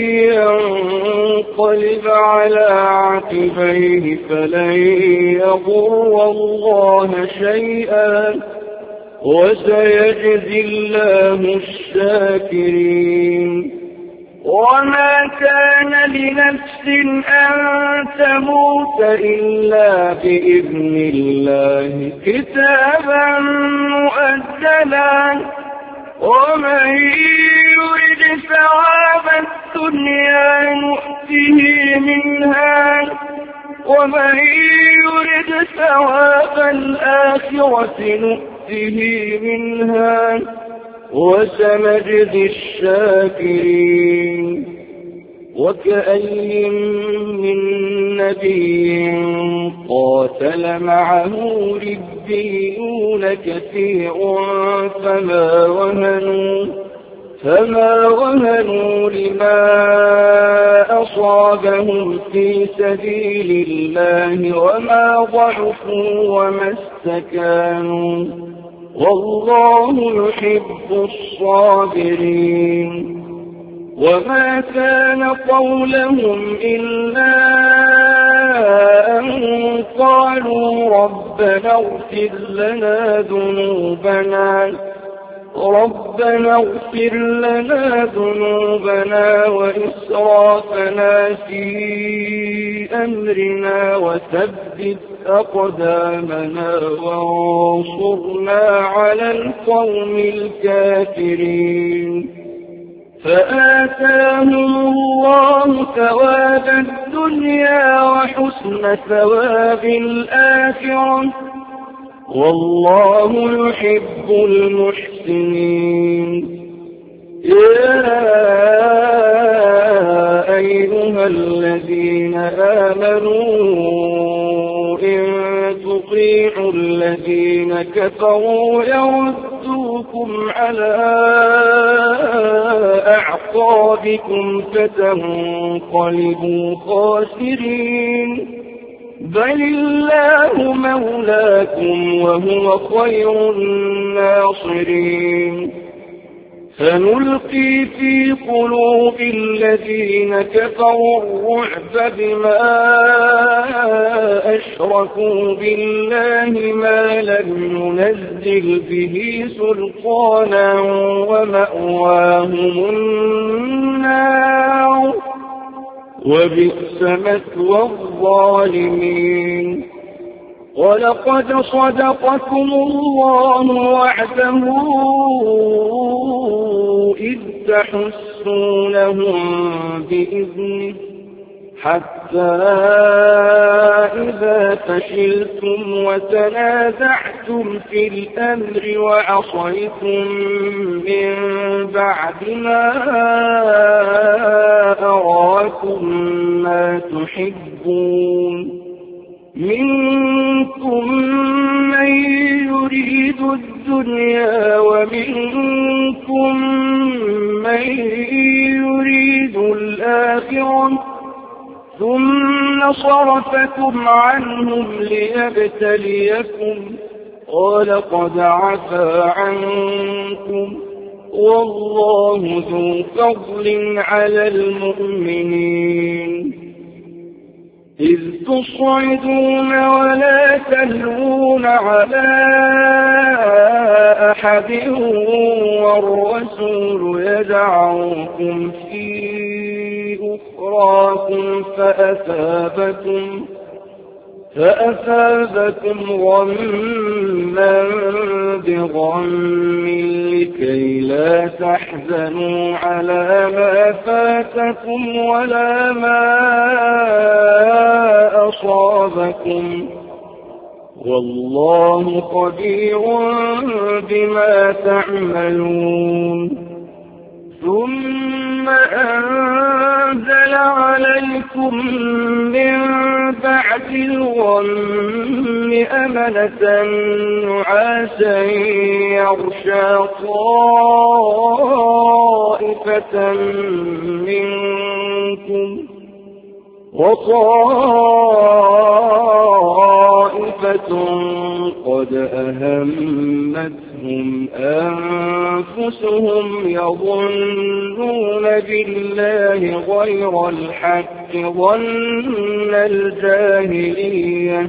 ينقلب على عقبيه فلن يضر الله شيئا وسيجزي الله الشاكرين وما كان لنفس أن تموت إلا بإذن الله كتابا مؤجلا ومن يرد ثواب الدنيا نؤته منها ومن يرد ثواب الآخرة نؤته منها وسنجزي الشاكرين وكأي من نبي قاتل معه ربيون كثير فما وهنوا لما أصابهم في سبيل الله وما ضعفوا وما استكانوا والله يحب الصابرين وما كان قولهم إلا أن قالوا ربنا اغفر لنا ذنوبنا وإسرافنا في أمرنا وثبت أقدامنا وانصرنا على القوم الكافرين فآتاهم الله ثواب الدنيا وحسن ثواب الآخرة والله يحب المحسنين. يا أيها الذين آمنوا إن تطيعوا الذين كفروا يردوكم على أعقابكم فتنقلبوا خاسرين. بل الله مولاكم وهو خير الناصرين. سنلقي في قلوب الذين كفروا الرعب بما أشركوا بالله ما لم ينزل به سلطانا ومأواهم النار وبئس مثوى الظالمين. ولقد صدقكم الله وعده إذ تحسونهم بإذنه حتى إذا فشلتم وتنازعتم في الأمر وعصيتم من بعد ما أراكم ما تحبون منكم من يريد الدنيا ومنكم من يريد الآخرة ثم صرفكم عنهم ليبتليكم ولقد عفا عنكم والله ذو فضل على المؤمنين. إذ تصعدون ولا تلوون على أحد والرسول يدعوكم في أخراكم فأثابكم غما بغم لكي لا تحزنوا على ما فاتكم ولا ما أصابكم والله خبير بما تعملون. ثم أنزل عليكم من بعد الغم أمنة نعاسا يغشى طائفة منكم وطائفة قد أهمتهم أنفسهم يظنون بالله غير الحق ظن الجاهلية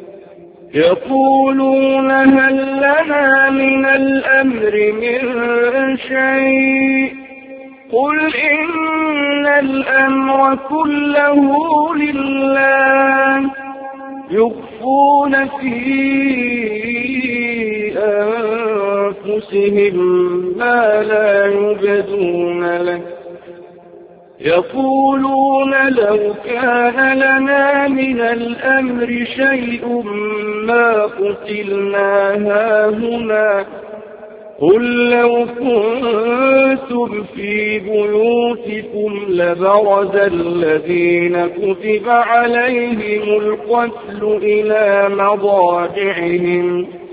يقولون هل لنا من الأمر من شيء قل إن الأمر كله لله يخفون في أنفسهم ما لا يبدون لك يقولون لو كان لنا من الأمر شيء ما قتلنا هاهنا قل لو كنتم في بيوتكم لبرز الذين كتب عليهم القتل إلى مضاجعهم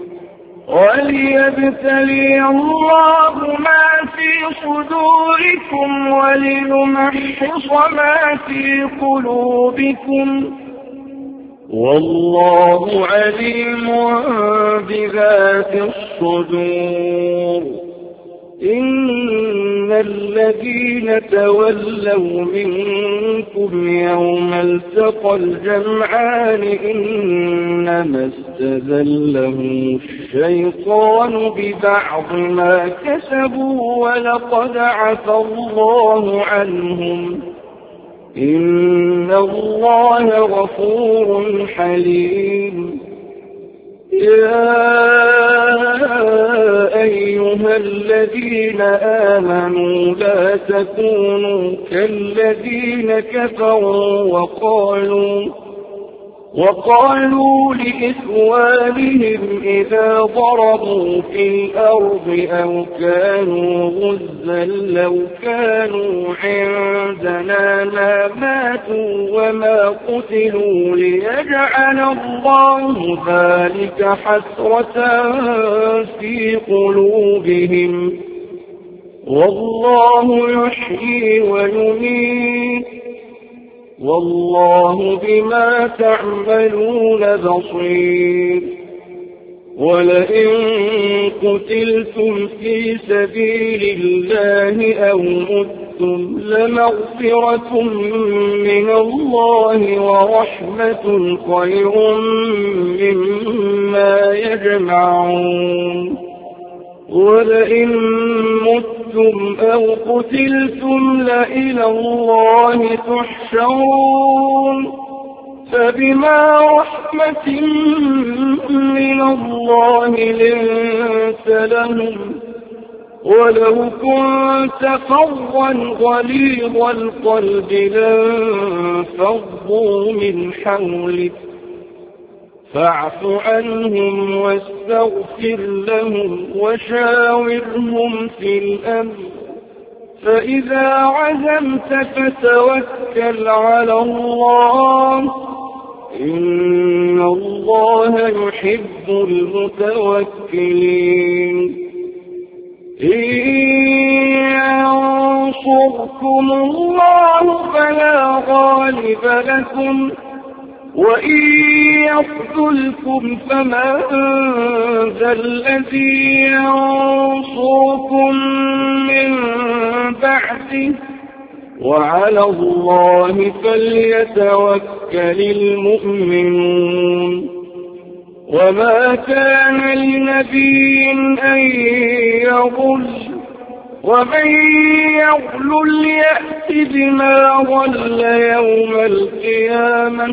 وليبتلي الله ما في صدوركم وليمحص ما في قلوبكم والله عليم بذات الصدور. إن الذين تولوا منكم يوم التقى الجمعان إنما استزلهم الشيطان ببعض ما كسبوا ولقد عفى الله عنهم إن الله غفور حليم. يا أيها الذين آمنوا لا تكونوا كالذين كفروا وقالوا لإخوانهم إذا ضربوا في الأرض أو كانوا غزا لو كانوا عندنا ما ماتوا وما قتلوا ليجعل الله ذلك حسرة في قلوبهم والله يحيي ويميت والله بما تعملون بصير ولئن قتلتم في سبيل الله أو متم لمغفرة من الله ورحمة خير مما يجمعون ولئن متم أو قتلتم لإلى الله تحشرون فبما رحمة من الله لنت لهم ولو كنت فظا غليظ القلب لانفضوا من حولك فاعف عنهم واستغفر لهم وشاورهم في الأمر فإذا عزمت فتوكل على الله إن الله يحب المتوكلين إن ينصركم الله فلا غالب لكم وإن يخذلكم فمن ذا الذي ينصركم من بعده وعلى الله فليتوكل المؤمنون وما كان لنبي أن يغل ومن يغل يأت بما غل يوم القيامة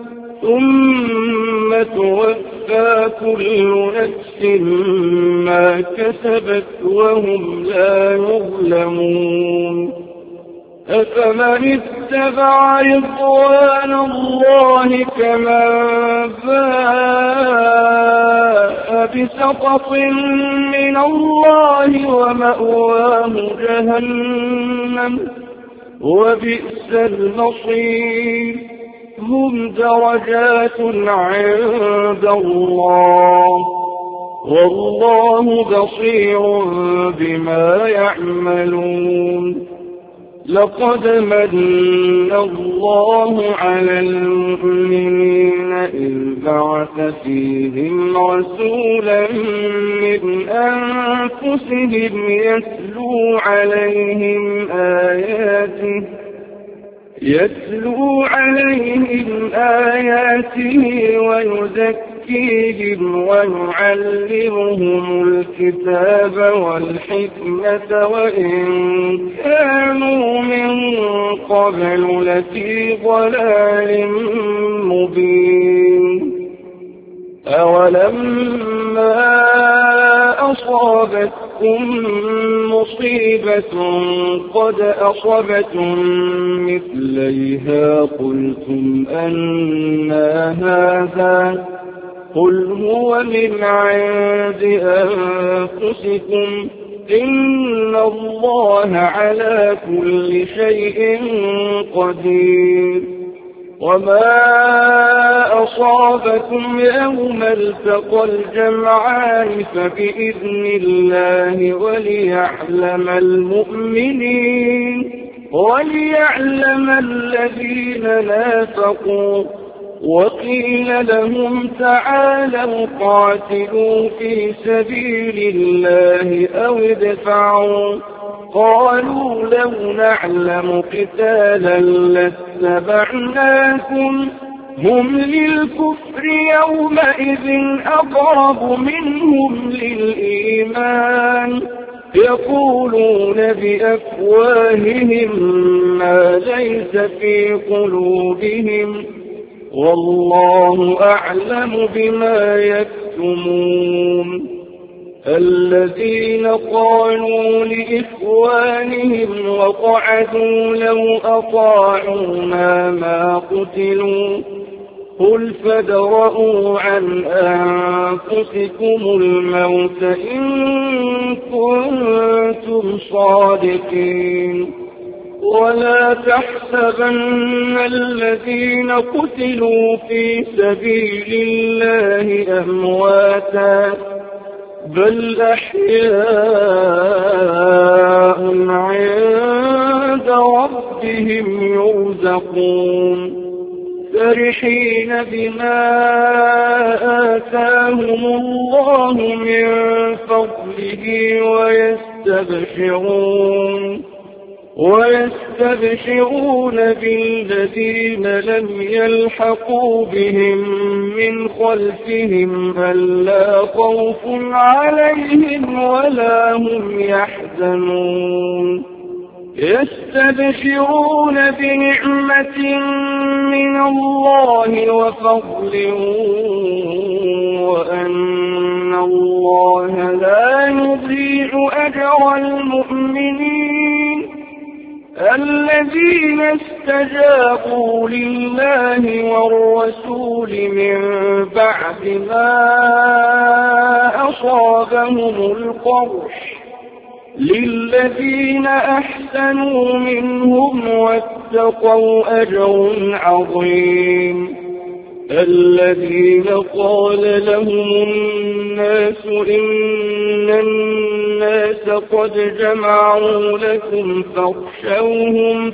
ثم توفى كل نفس ما كسبت وهم لا يظلمون أفمن اتبع رضوان الله كمن باء بسخط من الله ومأواه جهنم وبئس المصير هم درجات عند الله والله بصير بما يعملون لقد من الله على المؤمنين إذ بعث فيهم رسولا من أنفسهم يتلو عليهم آياته ويزكيهم ويعلمهم الكتاب والحكمة وإن كانوا من قبل لفي ضلال مبين أولما أصابتكم مصيبة قد أصبتم مثليها قلتم أنى هذا قل هو من عند أنفسكم إن الله على كل شيء قدير وما أصابكم يوم التقى الجمعان فبإذن الله وليعلم المؤمنين وليعلم الذين نافقوا وقيل لهم تعالوا قاتلوا في سبيل الله أو ادفعوا قالوا لو نعلم قتالا لاتبعناكم هم للكفر يومئذ أقرب منهم للإيمان يقولون بأفواههم ما ليس في قلوبهم والله أعلم بما يكتمون الذين قالوا لإخوانهم وقعدوا لو أطاعونا ما قتلوا قل فادرءوا عن أنفسكم الموت إن كنتم صادقين ولا تحسبن الذين قتلوا في سبيل الله أمواتا بل أحياء عند ربهم يرزقون فرحين بما آتاهم الله من فضله ويستبشرون بالذين لم يلحقوا بهم من خلفهم ألا خوف عليهم ولا هم يحزنون يستبشرون بنعمة من الله وفضل وأن الله لا يضيع أجر المؤمنين الذين استجابوا لله والرسول من بعد ما أصابهم القرح للذين أحسنوا منهم واتقوا أجر عظيم الذين قال لهم الناس إن الناس قد جمعوا لكم فاخشوهم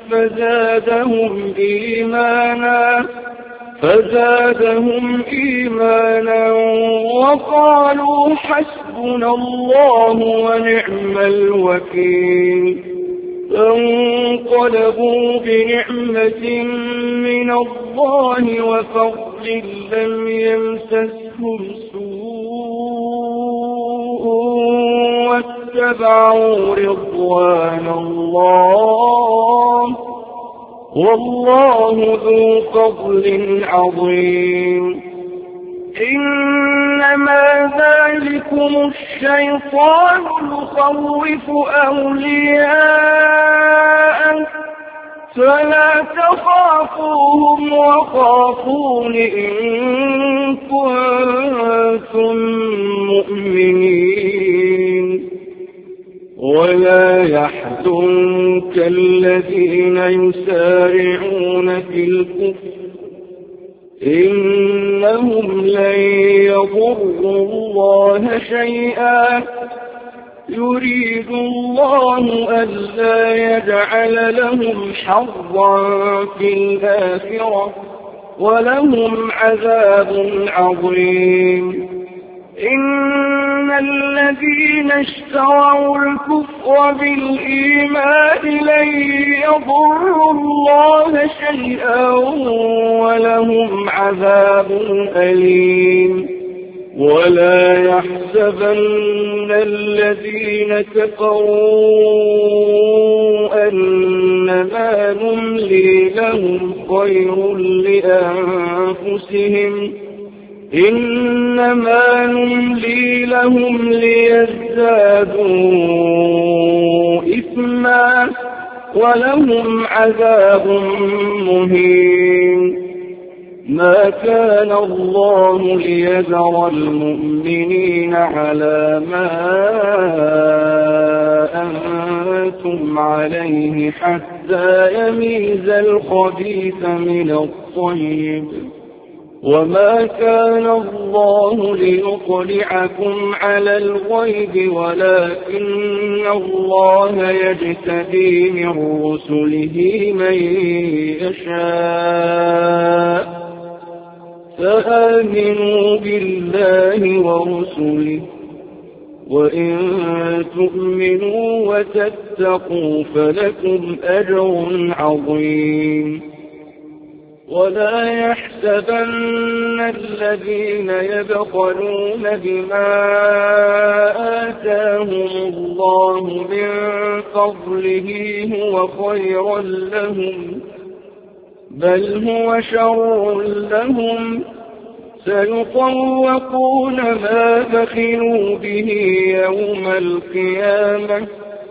فزادهم إيمانا وقالوا حسبنا الله ونعم الوكيل فانقلبوا بنعمة من الله وفضل لم يمسسهم سوء واتبعوا رضوان الله والله ذو فضل عظيم إنما ذلكم الشيطان يخوف أولياءه فلا تخافوهم وخافون إن كنتم مؤمنين ولا يحزنك الذين يسارعون في الكفر إنهم لن يضروا الله شيئا يريد الله ألا يجعل لهم حظا في الآخرة ولهم عذاب عظيم إن الذين اشتروا الكفر بالإيمان لن يضروا الله شيئا ولهم عذاب أليم ولا يحسبن الذين كفروا أنما نملي لهم خير لأنفسهم إنما نملي لهم ليزدادوا إثما ولهم عذاب مهين ما كان الله ليذر المؤمنين على ما أنتم عليه حتى يميز الخبيث من الطيب وما كان الله ليطلعكم على الغيب ولكن الله يجتبي من رسله من يشاء فآمنوا بالله ورسله وإن تؤمنوا وتتقوا فلكم أجر عظيم ولا يحسبن الذين يبخلون بما آتاهم الله من فضله هو خيرا لهم بل هو شر لهم سيطوقون ما بخلوا به يوم القيامة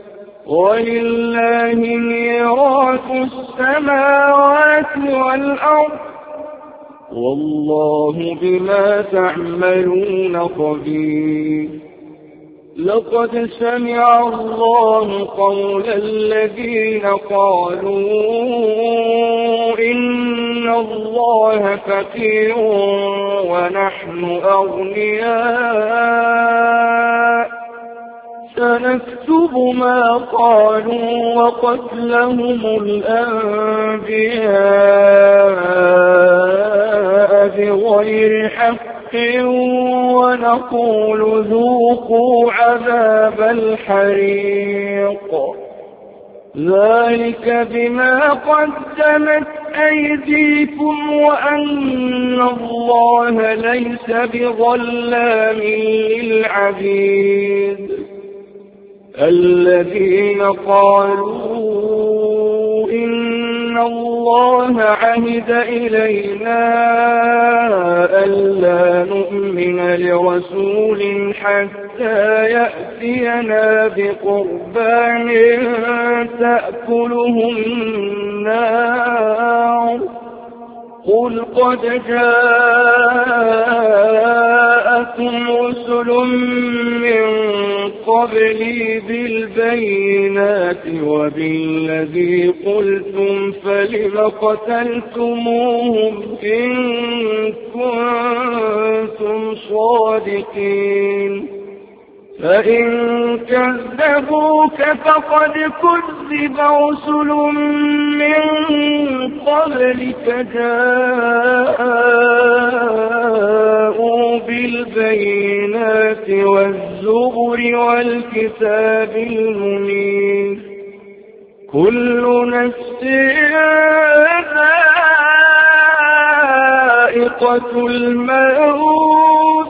ولله ميراث السماوات والأرض والله بما تعملون خبير. لقد سمع الله قول الذين قالوا إن الله فقير ونحن أغنياء سنكتب ما قالوا وقتلهم الأنبياء بغير حق ونقول ذوقوا عذاب الحريق ذلك بما قدمت أيديكم وأن الله ليس بظلام للعبيد. الذين قالوا إن الله عهد إلينا ألا نؤمن لرسول حتى يأتينا بقربان تأكله النار قل قد جاءكم رسل من قبلي بالبينات وبالذي قلتم فلم قتلتموهم إن كنتم صادقين فإن كذبوك فقد كذب رسل من قبلك جاءوا بالبينات والزبر والكتاب المنير كل نفس ذائقة الموت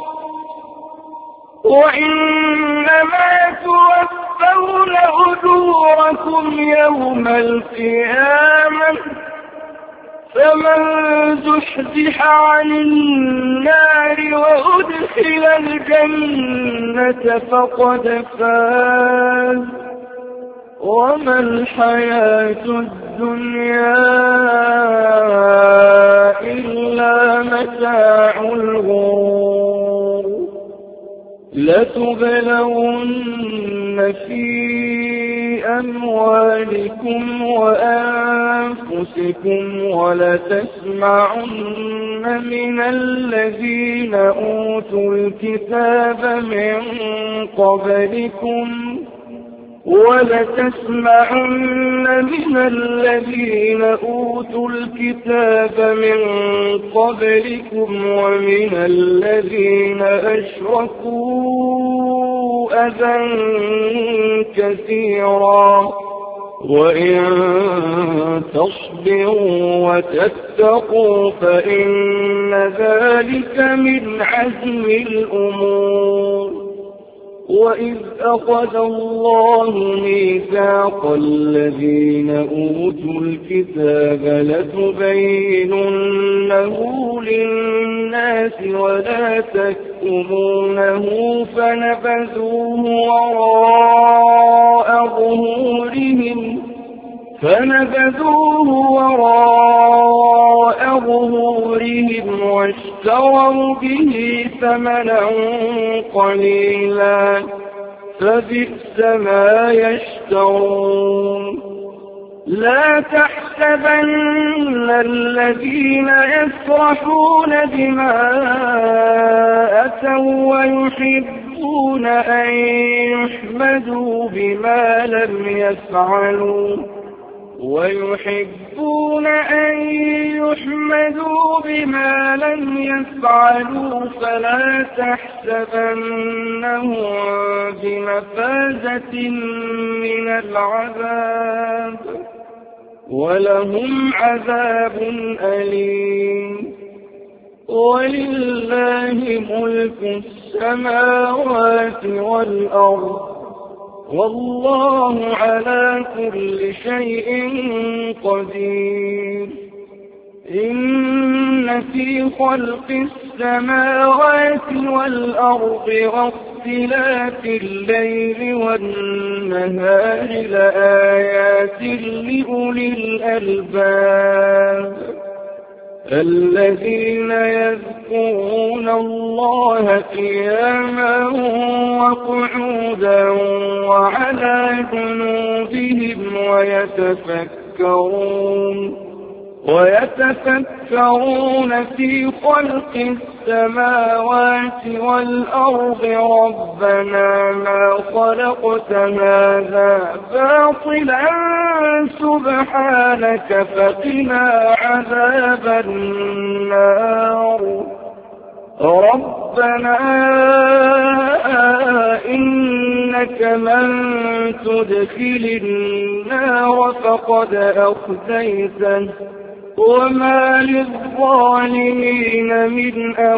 وإنما توفون أجوركم يوم القيامة فمن زحزح عن النار وأدخل الجنة فقد فاز وما الحياة الدنيا إلا متاع الغرور. لتبلون في أموالكم وأنفسكم ولتسمعن من الذين أوتوا الكتاب من قبلكم ومن الذين أشركوا أذى كثيرا وإن تصبروا وتتقوا فإن ذلك من عزم الأمور. وإذ أخذ الله ميثاق الذين أوتوا الكتاب لتبيننه للناس ولا تكتمونه فنبذوه وراء ظهورهم واشتروا به ثمنا قليلا فبئس ما يشترون. لا تحسبن الذين يفرحون بما أتوا ويحبون أن يحمدوا بما لم يفعلوا فلا تحسبنهم بمفازة من العذاب ولهم عذاب أليم. ولله ملك السماوات والأرض والله على كل شيء قدير. إن في خلق السماوات والأرض واختلاف الليل والنهار لآيات لأولي الألباب الذين يذكرون الله قياما وقعودا وعلى جنوبهم ويتفكرون في خلق السماوات والأرض ربنا ما خلقت هذا باطلا سبحانك فقنا عذاب النار ربنا إنك من تدخل النار فقد أخزيته وما للظالمين من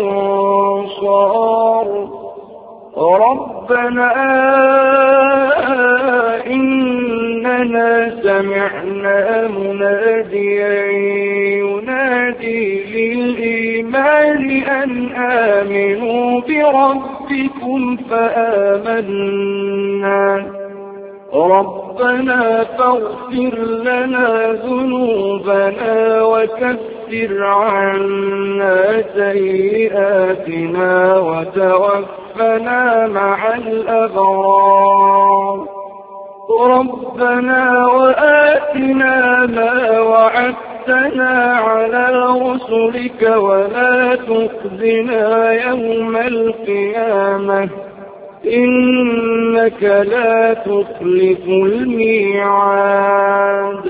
أنصار ربنا إننا سمعنا مناديا ينادي للإيمان أن آمنوا بربكم فآمنا ربنا فاغفر لنا ذنوبنا وكفر عنا سيئاتنا وتوفنا مع الأبرار ربنا وآتنا ما وعدتنا على رسلك ولا تخزنا يوم القيامة إنك لا تخلف الميعاد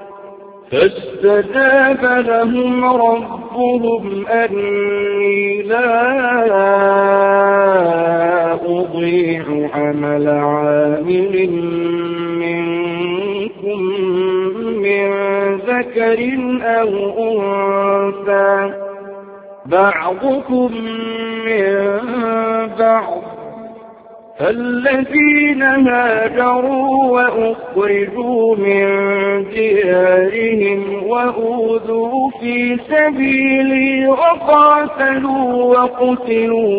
فاستجاب لهم ربهم أني لا أضيع عمل عامل منكم من ذكر أو أنثى بعضكم من بعض الذين هاجروا وأخرجوا من ديارهم وأوذوا في سبيلي وقاتلوا وقتلوا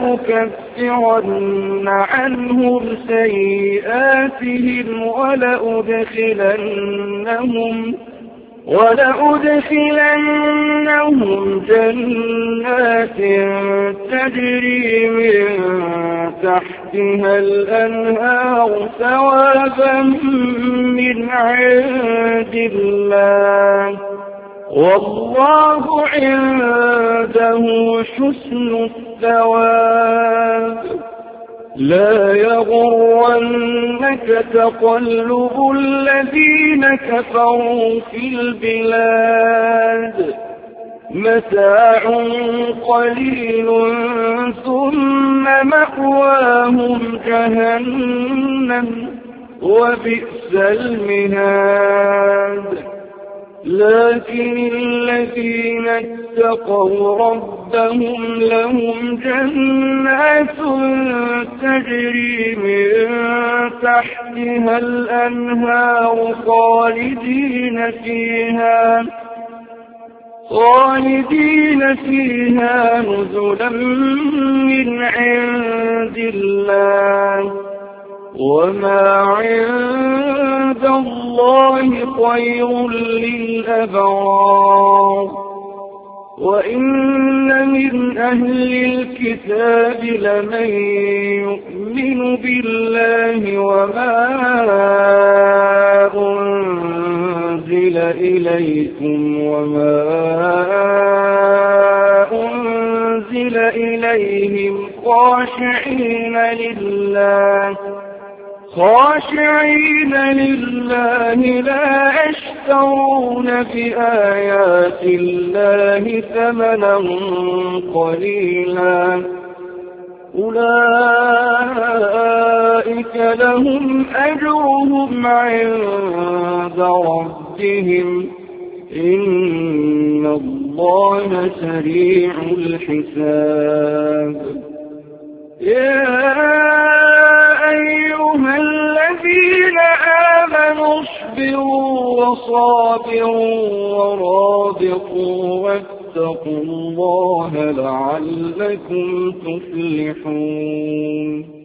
لأكفرن عنهم سيئاتهم ولأدخلنهم جنات تجري من تحتها الأنهار ثوابا من عند الله والله عنده حسن الثواب لا يغرنك تقلب الذين كفروا في البلاد متاع قليل ثم مأواهم جهنم وبئس المهاد لكن الذين اتقوا ربهم لهم جنات تجري من تحتها الأنهار خالدين فيها نزلا من عند الله وما عند الله خير للأبرار وإن من أهل الكتاب لمن يؤمن بالله وما أنزل إليكم وما أنزل إليهم خاشعين لله لا يشترون بآيات الله ثمنا قليلا أولئك لهم أجرهم عند ربهم إن الله سريع الحساب يا أيها الذين آمنوا اصبروا وصابروا صادقوا واتقوا الله لعلكم تفلحون.